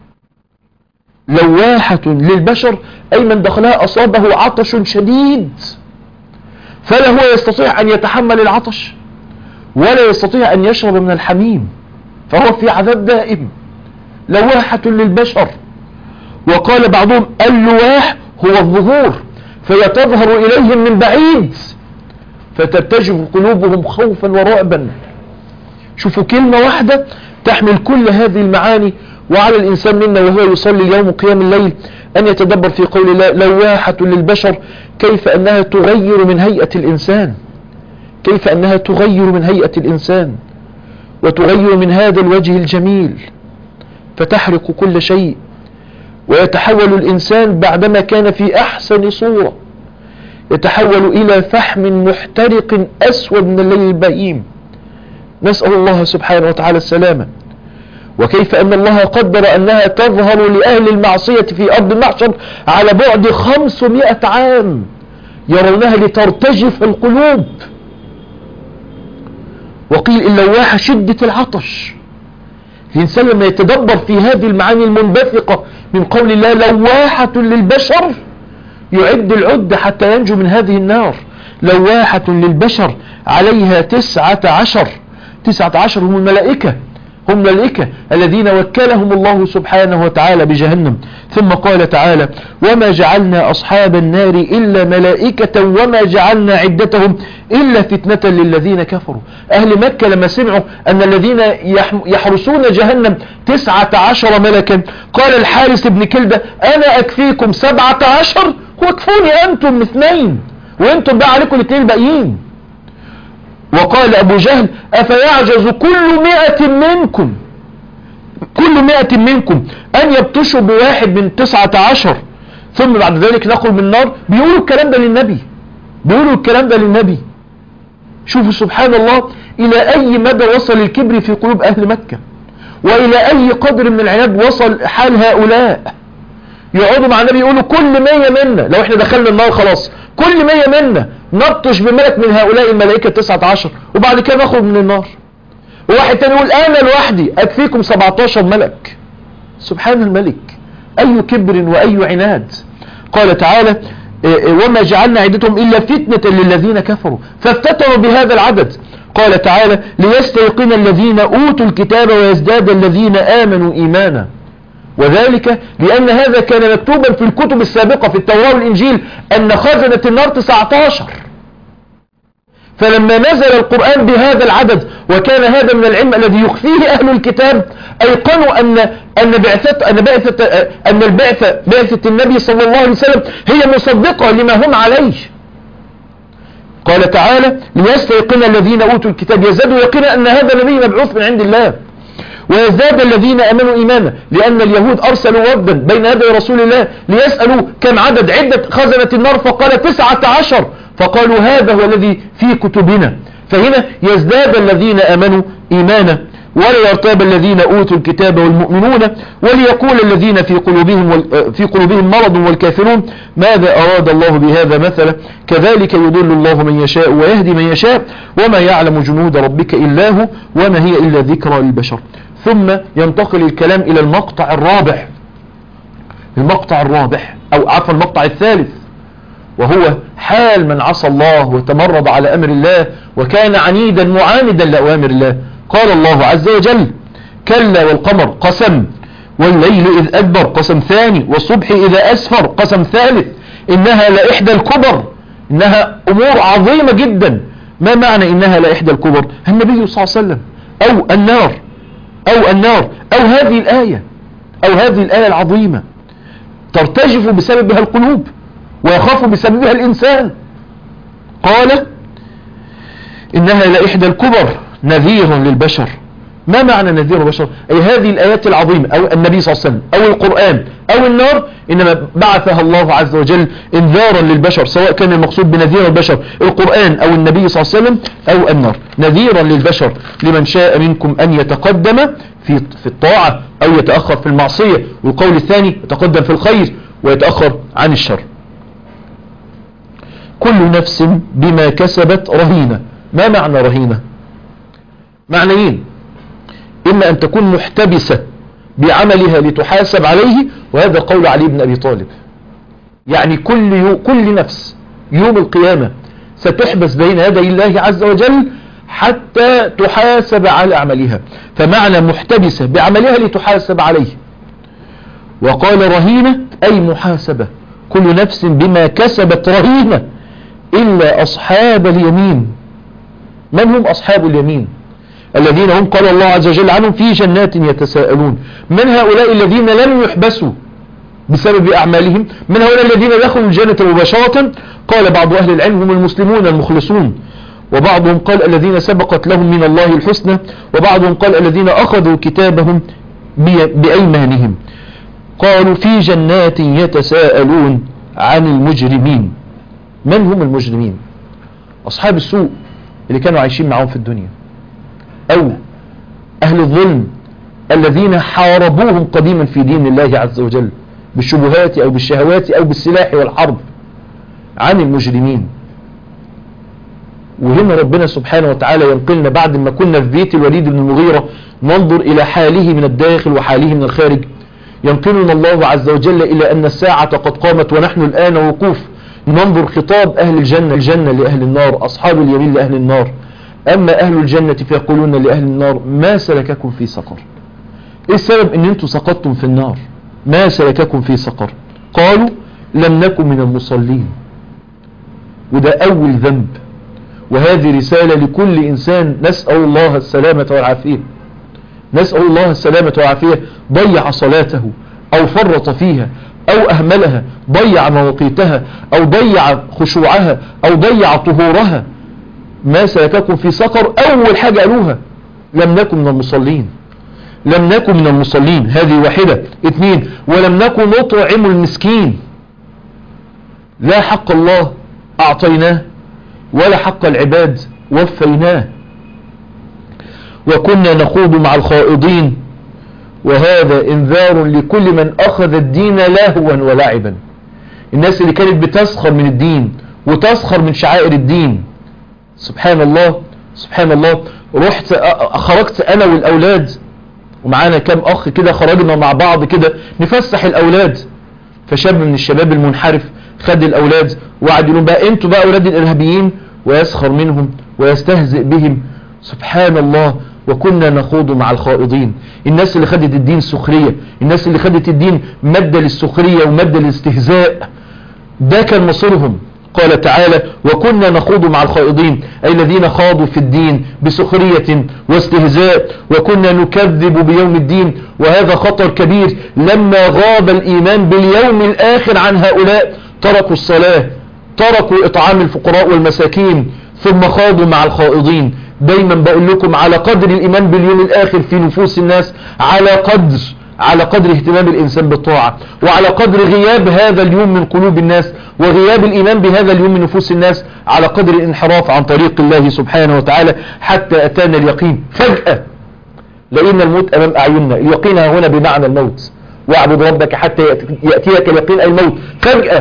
لواحة للبشر أي من دخلها أصابه عطش شديد فلا هو يستطيع أن يتحمل العطش ولا يستطيع أن يشرب من الحميم، فهو في عذاب دائم. لواحة للبشر. وقال بعضهم اللواح هو الظهور، فهي تظهر إليهم من بعيد فترتجف قلوبهم خوفا ورعبا. شوفوا كلمة واحدة تحمل كل هذه المعاني. وعلى الإنسان منا وهو يصلي اليوم قيام الليل أن يتدبر في قول الله لواحة للبشر، كيف أنها تغير من هيئة الإنسان، كيف أنها تغير من هيئة الإنسان وتغير من هذا الوجه الجميل فتحرق كل شيء. ويتحول الإنسان بعدما كان في أحسن صورة يتحول إلى فحم محترق أسود من الليل البهيم. نسأل الله سبحانه وتعالى السلامة. وكيف أن الله قدر أنها تظهر لأهل المعصية في أرض المحشر على بعد خمسمائة عام يرونها لترتجف القلوب. وقيل اللواحة شدة العطش. الإنسان لما يتدبر في هذه المعاني المنبثقة من قول الله لواحة للبشر يعد العدة حتى ينجو من هذه النار. لواحة للبشر عليها تسعة عشر تسعة عشر هم الملائكة، هم الملائكة الذين وكلهم الله سبحانه وتعالى بجهنم. ثم قال تعالى وما جعلنا أصحاب النار إلا ملائكة وما جعلنا عدتهم إلا فتنة للذين كفروا. أهل مكة لما سمعوا أن الذين يحرسون جهنم تسعة عشر ملكا قال الحارس بن كلدة أنا أكفيكم سبعة عشر هو كفوني أنتم اثنين وأنتم بقى عليكم الاثنين الباقيين. وقال أبو جهل أفيعجز كل مئة منكم كل مئة منكم أن يبطشوا بواحد من تسعة عشر ثم بعد ذلك نخرج من النار. بيقولوا الكلام ده للنبي بيقولوا الكلام ده للنبي. شوفوا سبحان الله إلى أي مدى وصل الكبر في قلوب أهل مكة، وإلى أي قدر من العناد وصل حال هؤلاء. يقعدوا مع النبي يقولوا كل مية منا لو احنا دخلنا النار خلاص كل مية منا نبطش بملك من هؤلاء الملائكة التسعة عشر وبعد كده نخرج من النار. وواحد تاني يقول أنا لوحدي أكفيكم سبعتاشر ملك. سبحان الملك، أي كبر وأي عناد. قال تعالى وما جعلنا عدتهم إلا فتنة للذين كفروا فافتتروا بهذا العدد. قال تعالى ليستيقن الذين أوتوا الكتاب ويزداد الذين آمنوا إيمانا، وذلك لأن هذا كان مكتوبا في الكتب السابقة في التوراة والإنجيل أن خزنة النار تسعة عشر. فلما نزل القرآن بهذا العدد وكان هذا من العلم الذي يخفيه أهل الكتاب أيقنوا أن أن بعثة أن بعثة أن البعثة بعثة النبي صلى الله عليه وسلم هي مصدقة لما هم عليه. قال تعالى ليستيقن الذين أوتوا الكتاب يزدادوا يقينا أن هذا النبي مبعوث من عند الله ويزداد الذين آمنوا إيمانا، لأن اليهود أرسلوا وفدا بين يدي رسول الله ليسألوا كم عدد عدة خزنة النار فقال تسعة عشر فقالوا هذا هو الذي في كتبنا. فهنا يزداد الذين آمنوا إيمانا ولا يرتاب الذين أوتوا الكتاب والمؤمنون وليقول الذين في قلوبهم في قلوبهم مرض والكافرون ماذا أراد الله بهذا مثلا كذلك يضل الله من يشاء ويهدي من يشاء وما يعلم جنود ربك إلا هو وما هي إلا ذكرى للبشر. ثم ينتقل الكلام إلى المقطع الرابع المقطع الرابع أو عفوا المقطع الثالث، وهو حال من عصى الله وتمرد على أمر الله وكان عنيدا معاندا لأوامر الله. قال الله عز وجل كلا والقمر قسم والليل إذ أدبر قسم ثاني والصبح إذا أسفر قسم ثالث إنها لإحدى الكبر. إنها أمور عظيمة جدا. ما معنى إنها لإحدى الكبر؟ النبي صلى الله عليه وسلم أو النار أو النار أو هذه الآية أو هذه الآية العظيمة ترتجف بسببها القلوب ويخاف بسببها الإنسان. قال إنها لإحدى الكبر نذير للبشر. ما معنى نذير البشر؟ أي هذه الآيات العظيمة أو النبي صلى الله عليه وسلم أو القرآن أو النار إنما بعثها الله عز وجل انذارا للبشر، سواء كان المقصود بنذير البشر القرآن أو النبي صلى الله عليه وسلم أو النار. نذيرا للبشر لمن شاء منكم أن يتقدم في في الطاعة أو يتأخر في المعصية، والقول الثاني يتقدم في الخير ويتأخر عن الشر. كل نفس بما كسبت رهينة. ما معنى رهينة؟ معنيين، إما أن تكون محتبسة بعملها لتحاسب عليه، وهذا قول علي بن أبي طالب، يعني كل, يو كل نفس يوم القيامة ستحبس بين يدي الله عز وجل حتى تحاسب على عملها، فمعنى محتبسة بعملها لتحاسب عليه. وقال رهينة أي محاسبة. كل نفس بما كسبت رهينة إلا أصحاب اليمين. من هم أصحاب اليمين؟ الذين هم قال الله عز وجل عنهم في جنات يتساءلون. من هؤلاء الذين لم يحبسوا بسبب أعمالهم؟ من هؤلاء الذين دخلوا الجنة مباشرة؟ قال بعض أهل العلم هم المسلمون المخلصون، وبعضهم قال الذين سبقت لهم من الله الحسنى، وبعضهم قال الذين أخذوا كتابهم بأيمانهم. قالوا في جنات يتساءلون عن المجرمين. من هم المجرمين؟ أصحاب السوء اللي كانوا عايشين معهم في الدنيا، أو أهل الظلم الذين حاربوهم قديما في دين الله عز وجل بالشبهات أو بالشهوات أو بالسلاح والحرب. عن المجرمين. وهنا ربنا سبحانه وتعالى ينقلنا بعد ما كنا في بيت الوليد بن المغيرة ننظر إلى حاله من الداخل وحاله من الخارج، ينقلنا الله عز وجل إلى أن الساعة قد قامت ونحن الآن وقوف ننظر خطاب أهل الجنة الجنة لأهل النار، أصحاب اليمين لأهل النار. أما أهل الجنة فيقولون لأهل النار ما سلككم في سقر؟ إيه السبب أن أنتم سقطتم في النار؟ ما سلككم في سقر؟ قالوا لم نكن من المصلين. وده أول ذنب، وهذه رسالة لكل إنسان نسأل الله السلامة والعافية. نسأل الله السلامة والعافية. ضيع صلاته أو فرط فيها أو أهملها، ضيع مواقيتها أو ضيع خشوعها أو ضيع طهورها، ما سلككم في سقر؟ أول حاجة قالوها لم نكن من المصلين، لم نكن من المصلين. هذه واحدة. اثنين، ولم نكن نطعم المسكين. لا حق الله أعطيناه ولا حق العباد وفيناه، وكنا نخوض مع الخائضين، وهذا انذار لكل من أخذ الدين لهوا ولعبا. الناس اللي كانت بتسخر من الدين وتسخر من شعائر الدين. سبحان الله سبحان الله. رحت خرجت أنا والأولاد، ومعانا كام أخ كده، خرجنا مع بعض كده نفسح الأولاد، فشاب من الشباب المنحرف خد الأولاد وقعد يقولون بقى انتوا بقى أولاد الإرهابيين، ويسخر منهم ويستهزئ بهم. سبحان الله. وكنا نخوض مع الخائضين. الناس اللي خدت الدين سخرية، الناس اللي خدت الدين مادة للسخرية ومادة للاستهزاء، ده كان مصيرهم. قال تعالى وكنا نخوض مع الخائضين، أي الذين خاضوا في الدين بسخرية واستهزاء، وكنا نكذب بيوم الدين. وهذا خطر كبير. لما غاب الإيمان باليوم الآخر عن هؤلاء تركوا الصلاة، تركوا إطعام الفقراء والمساكين، ثم خاضوا مع الخائضين. دايما بقول لكم على قدر الإيمان باليوم الآخر في نفوس الناس، على قدر على قدر اهتمام الإنسان بالطاعة، وعلى قدر غياب هذا اليوم من قلوب الناس وغياب الإيمان بهذا اليوم من نفوس الناس، على قدر الانحراف عن طريق الله سبحانه وتعالى، حتى أتانا اليقين. فجأة لقينا الموت أمام أعيننا. اليقين هنا بمعنى الموت، واعبد ربك حتى يأتيك اليقين، أي الموت. فجأة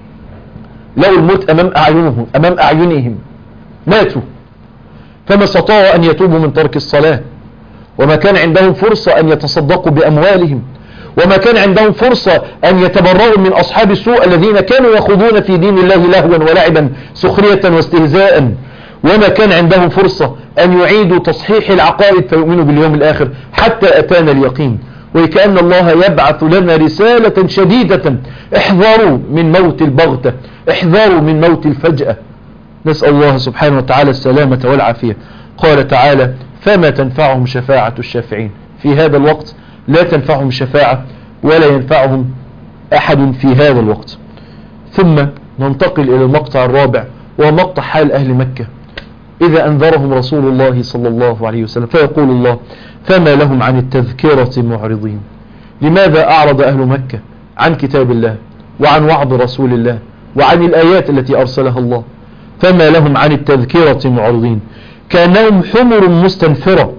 لقوا الموت أمام أعينهم أمام أعينهم ماتوا، فما استطاعوا أن يتوبوا من ترك الصلاة، وما كان عندهم فرصة أن يتصدقوا بأموالهم، وما كان عندهم فرصة أن يتبرؤوا من أصحاب السوء الذين كانوا يخوضون في دين الله لهوا ولعبا سخرية واستهزاء، وما كان عندهم فرصة أن يعيدوا تصحيح العقائد فيؤمنوا باليوم الآخر، حتى أتانا اليقين. وكأن الله يبعث لنا رسالة شديدة: احذروا من موت البغتة، احذروا من موت الفجأة. نسأل الله سبحانه وتعالى السلامة والعافية. قال تعالى فما تنفعهم شفاعة الشافعين. في هذا الوقت لا تنفعهم شفاعة ولا ينفعهم أحد في هذا الوقت. ثم ننتقل إلى المقطع الرابع، ومقطع حال أهل مكة إذا أنذرهم رسول الله صلى الله عليه وسلم، فيقول الله فما لهم عن التذكرة معرضين. لماذا أعرض أهل مكة عن كتاب الله وعن وعظ رسول الله وعن الآيات التي أرسلها الله؟ فما لهم عن التذكرة معرضين كأنهم حمر مستنفرة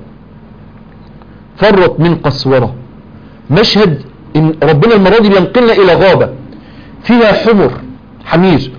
فرت من قسورة. مشهد إن ربنا المرة دي بينقلنا إلى غابة فيها حمر حمير،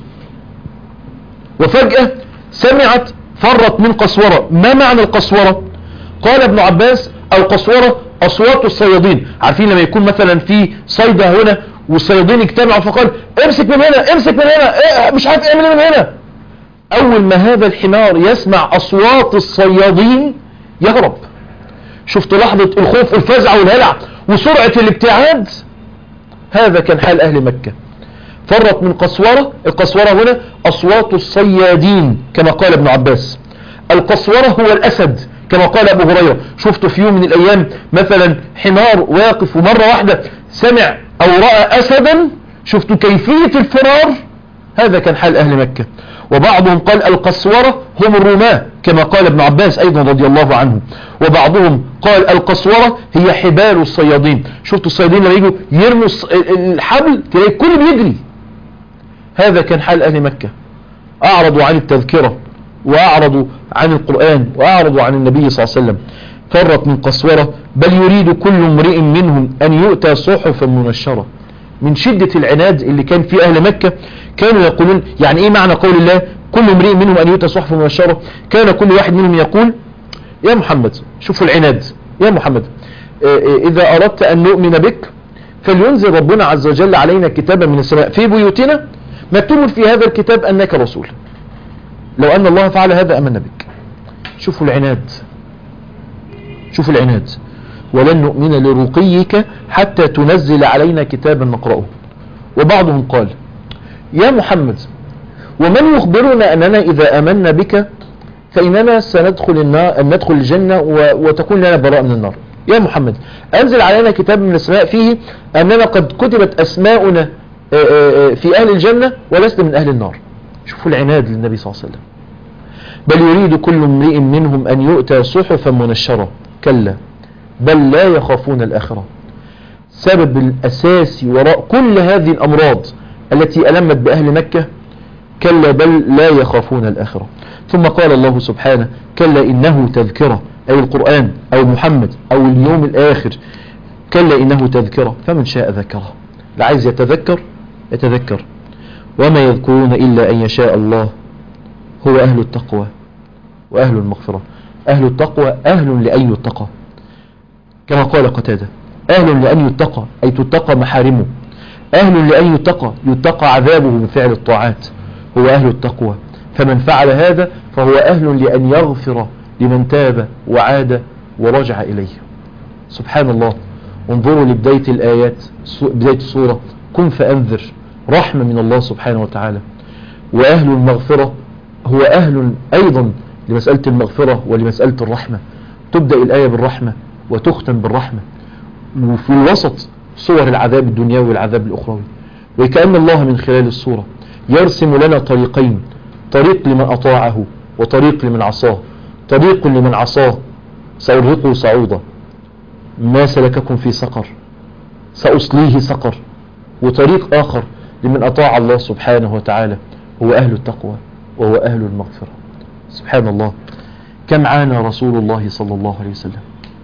وفجأة سمعت فرت من قسورة. ما معنى القسورة؟ قال ابن عباس القسورة أصوات الصيادين. عارفين لما يكون مثلا في صيدة هنا والصيادين اجتمعوا فقال امسك من هنا امسك من هنا إيه مش عارف اعمل من هنا، أول ما هذا الحمار يسمع أصوات الصيادين يهرب. شفت لحظة الخوف والفزع والهلع وسرعة الابتعاد؟ هذا كان حال أهل مكة. فرت من قسورة. القسورة هنا أصوات الصيادين كما قال ابن عباس. القسورة هو الأسد كما قال أبو هريرة. شفت في يوم من الأيام مثلا حمار واقف ومرة واحدة سمع أو رأى أسدا، شفتوا كيفية الفرار؟ هذا كان حال أهل مكة. وبعضهم قال القسورة هم الرماة كما قال ابن عباس أيضا رضي الله عنه. وبعضهم قال القسورة هي حبال الصيادين. شفتوا الصيادين لما يجوا يرموا الحبل تلاقي الكل بيجري. هذا كان حال أهل مكة. أعرضوا عن التذكرة وأعرضوا عن القرآن وأعرضوا عن النبي صلى الله عليه وسلم. فرت من قسورة بل يريد كل امرئ منهم أن يؤتى صحفا منشرة. من شدة العناد اللي كان في أهل مكة كانوا يقولون، يعني إيه معنى قول الله كل امرئ منهم أن يؤتى صحفا منشرة؟ كان كل واحد منهم يقول يا محمد، شوفوا العناد، يا محمد إذا أردت أن نؤمن بك فلينزل ربنا عز وجل علينا كتابا من السماء في بيوتنا مكتوب في هذا الكتاب أنك رسول، لو أن الله فعل هذا أمنا بك. شوفوا العناد، شوفوا العناد. ولن نؤمن لرقيك حتى تنزل علينا كتابا نقرأه. وبعضهم قال يا محمد ومن يخبرنا أننا إذا أمنا بك فإننا سندخل النار، ندخل الجنة وتكون لنا براء من النار. يا محمد أنزل علينا كتاب من السماء فيه أننا قد كتبت أسماؤنا في أهل الجنة ولسنا من أهل النار. شوفوا العناد للنبي صلى الله عليه وسلم. بل يريد كل امرئ منهم أن يؤتى صحفا منشرة كلا بل لا يخافون الآخرة. سبب الأساسي وراء كل هذه الأمراض التي ألمت بأهل مكة كلا بل لا يخافون الآخرة. ثم قال الله سبحانه كلا إنه تذكرة، أي القرآن أو محمد أو اليوم الآخر، كلا إنه تذكرة فمن شاء ذكره. لا عايز يتذكر يتذكر. وما يذكرون إلا أن يشاء الله هو أهل التقوى وأهل المغفرة. أهل التقوى أهل لأن يتقى، كما قال قتادة أهل لأن يتقى أي تتقى محارمه، أهل لأن يتقى يتقى عذابه من فعل الطاعات، هو أهل التقوى. فمن فعل هذا فهو أهل لأن يغفر لمن تاب وعاد ورجع إليه. سبحان الله. انظروا لبداية الآيات، بداية السورة كن فأنذر، رحمة من الله سبحانه وتعالى. وأهل المغفرة هو أهل أيضا لمسألة المغفرة ولمسألة الرحمة. تبدأ الآية بالرحمة وتختم بالرحمة، وفي الوسط صور العذاب الدنيوي والعذاب الأخروي. وكأن الله من خلال السورة يرسم لنا طريقين، طريق لمن أطاعه وطريق لمن عصاه. طريق لمن عصاه سأرهقه صعودا، ما سلككم في سقر سأصليه سقر. وطريق آخر لمن أطاع الله سبحانه وتعالى هو أهل التقوى وهو أهل المغفرة. سبحان الله. كم عانى رسول الله صلى الله عليه وسلم،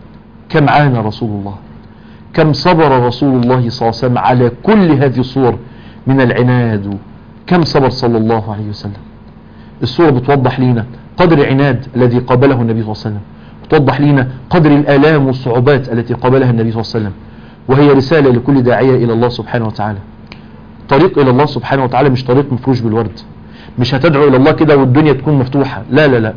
كم عانى رسول الله، كم صبر رسول الله صلى الله عليه وسلم على كل هذه الصور من العناد، كم صبر صلى الله عليه وسلم. الصورة بتوضح لنا قدر العناد الذي قابله النبي صلى الله عليه وسلم، بتوضح لنا قدر الآلام والصعوبات التي قابلها النبي صلى الله عليه وسلم. وهي رسالة لكل داعية إلى الله سبحانه وتعالى. طريق إلى الله سبحانه وتعالى مش طريق مفروش بالورد، مش هتدعو إلى الله كده والدنيا تكون مفتوحة، لا لا لا.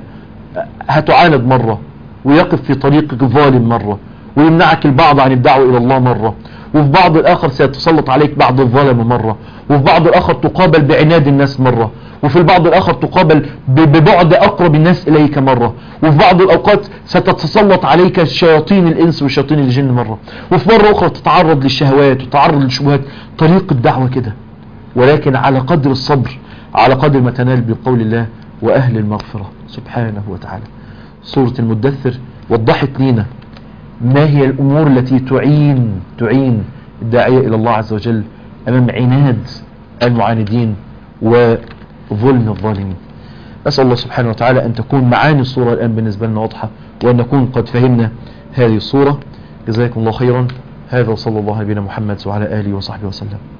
هتعاند مرة، ويقف في طريقك ظالم مرة، ويمنعك البعض عن الدعوة إلى الله مرة، وفي بعض الآخر سيتسلط عليك بعض الظلم مرة، وفي بعض الآخر تقابل بعناد الناس مرة، وفي البعض الآخر تقابل ببعد أقرب الناس إليك مرة، وفي بعض الأوقات ستتسلط عليك شياطين الإنس وشياطين الجن مرة، وفي مرة أخرى تتعرض للشهوات وتتعرض للشبهات. طريق الدعوة كده، ولكن على قدر الصبر، على قدر ما تنال بقول الله وأهل المغفرة سبحانه وتعالى. سورة المدثر وضحت لنا ما هي الأمور التي تعين تعين الداعية إلى الله عز وجل أمام عناد المعاندين وظلم الظالمين. أسأل الله سبحانه وتعالى أن تكون معاني الصورة الآن بالنسبة لنا واضحة، وأن نكون قد فهمنا هذه الصورة. جزاكم الله خيرا. هذا وصلى الله على نبينا محمد وعلى آله وصحبه وسلم.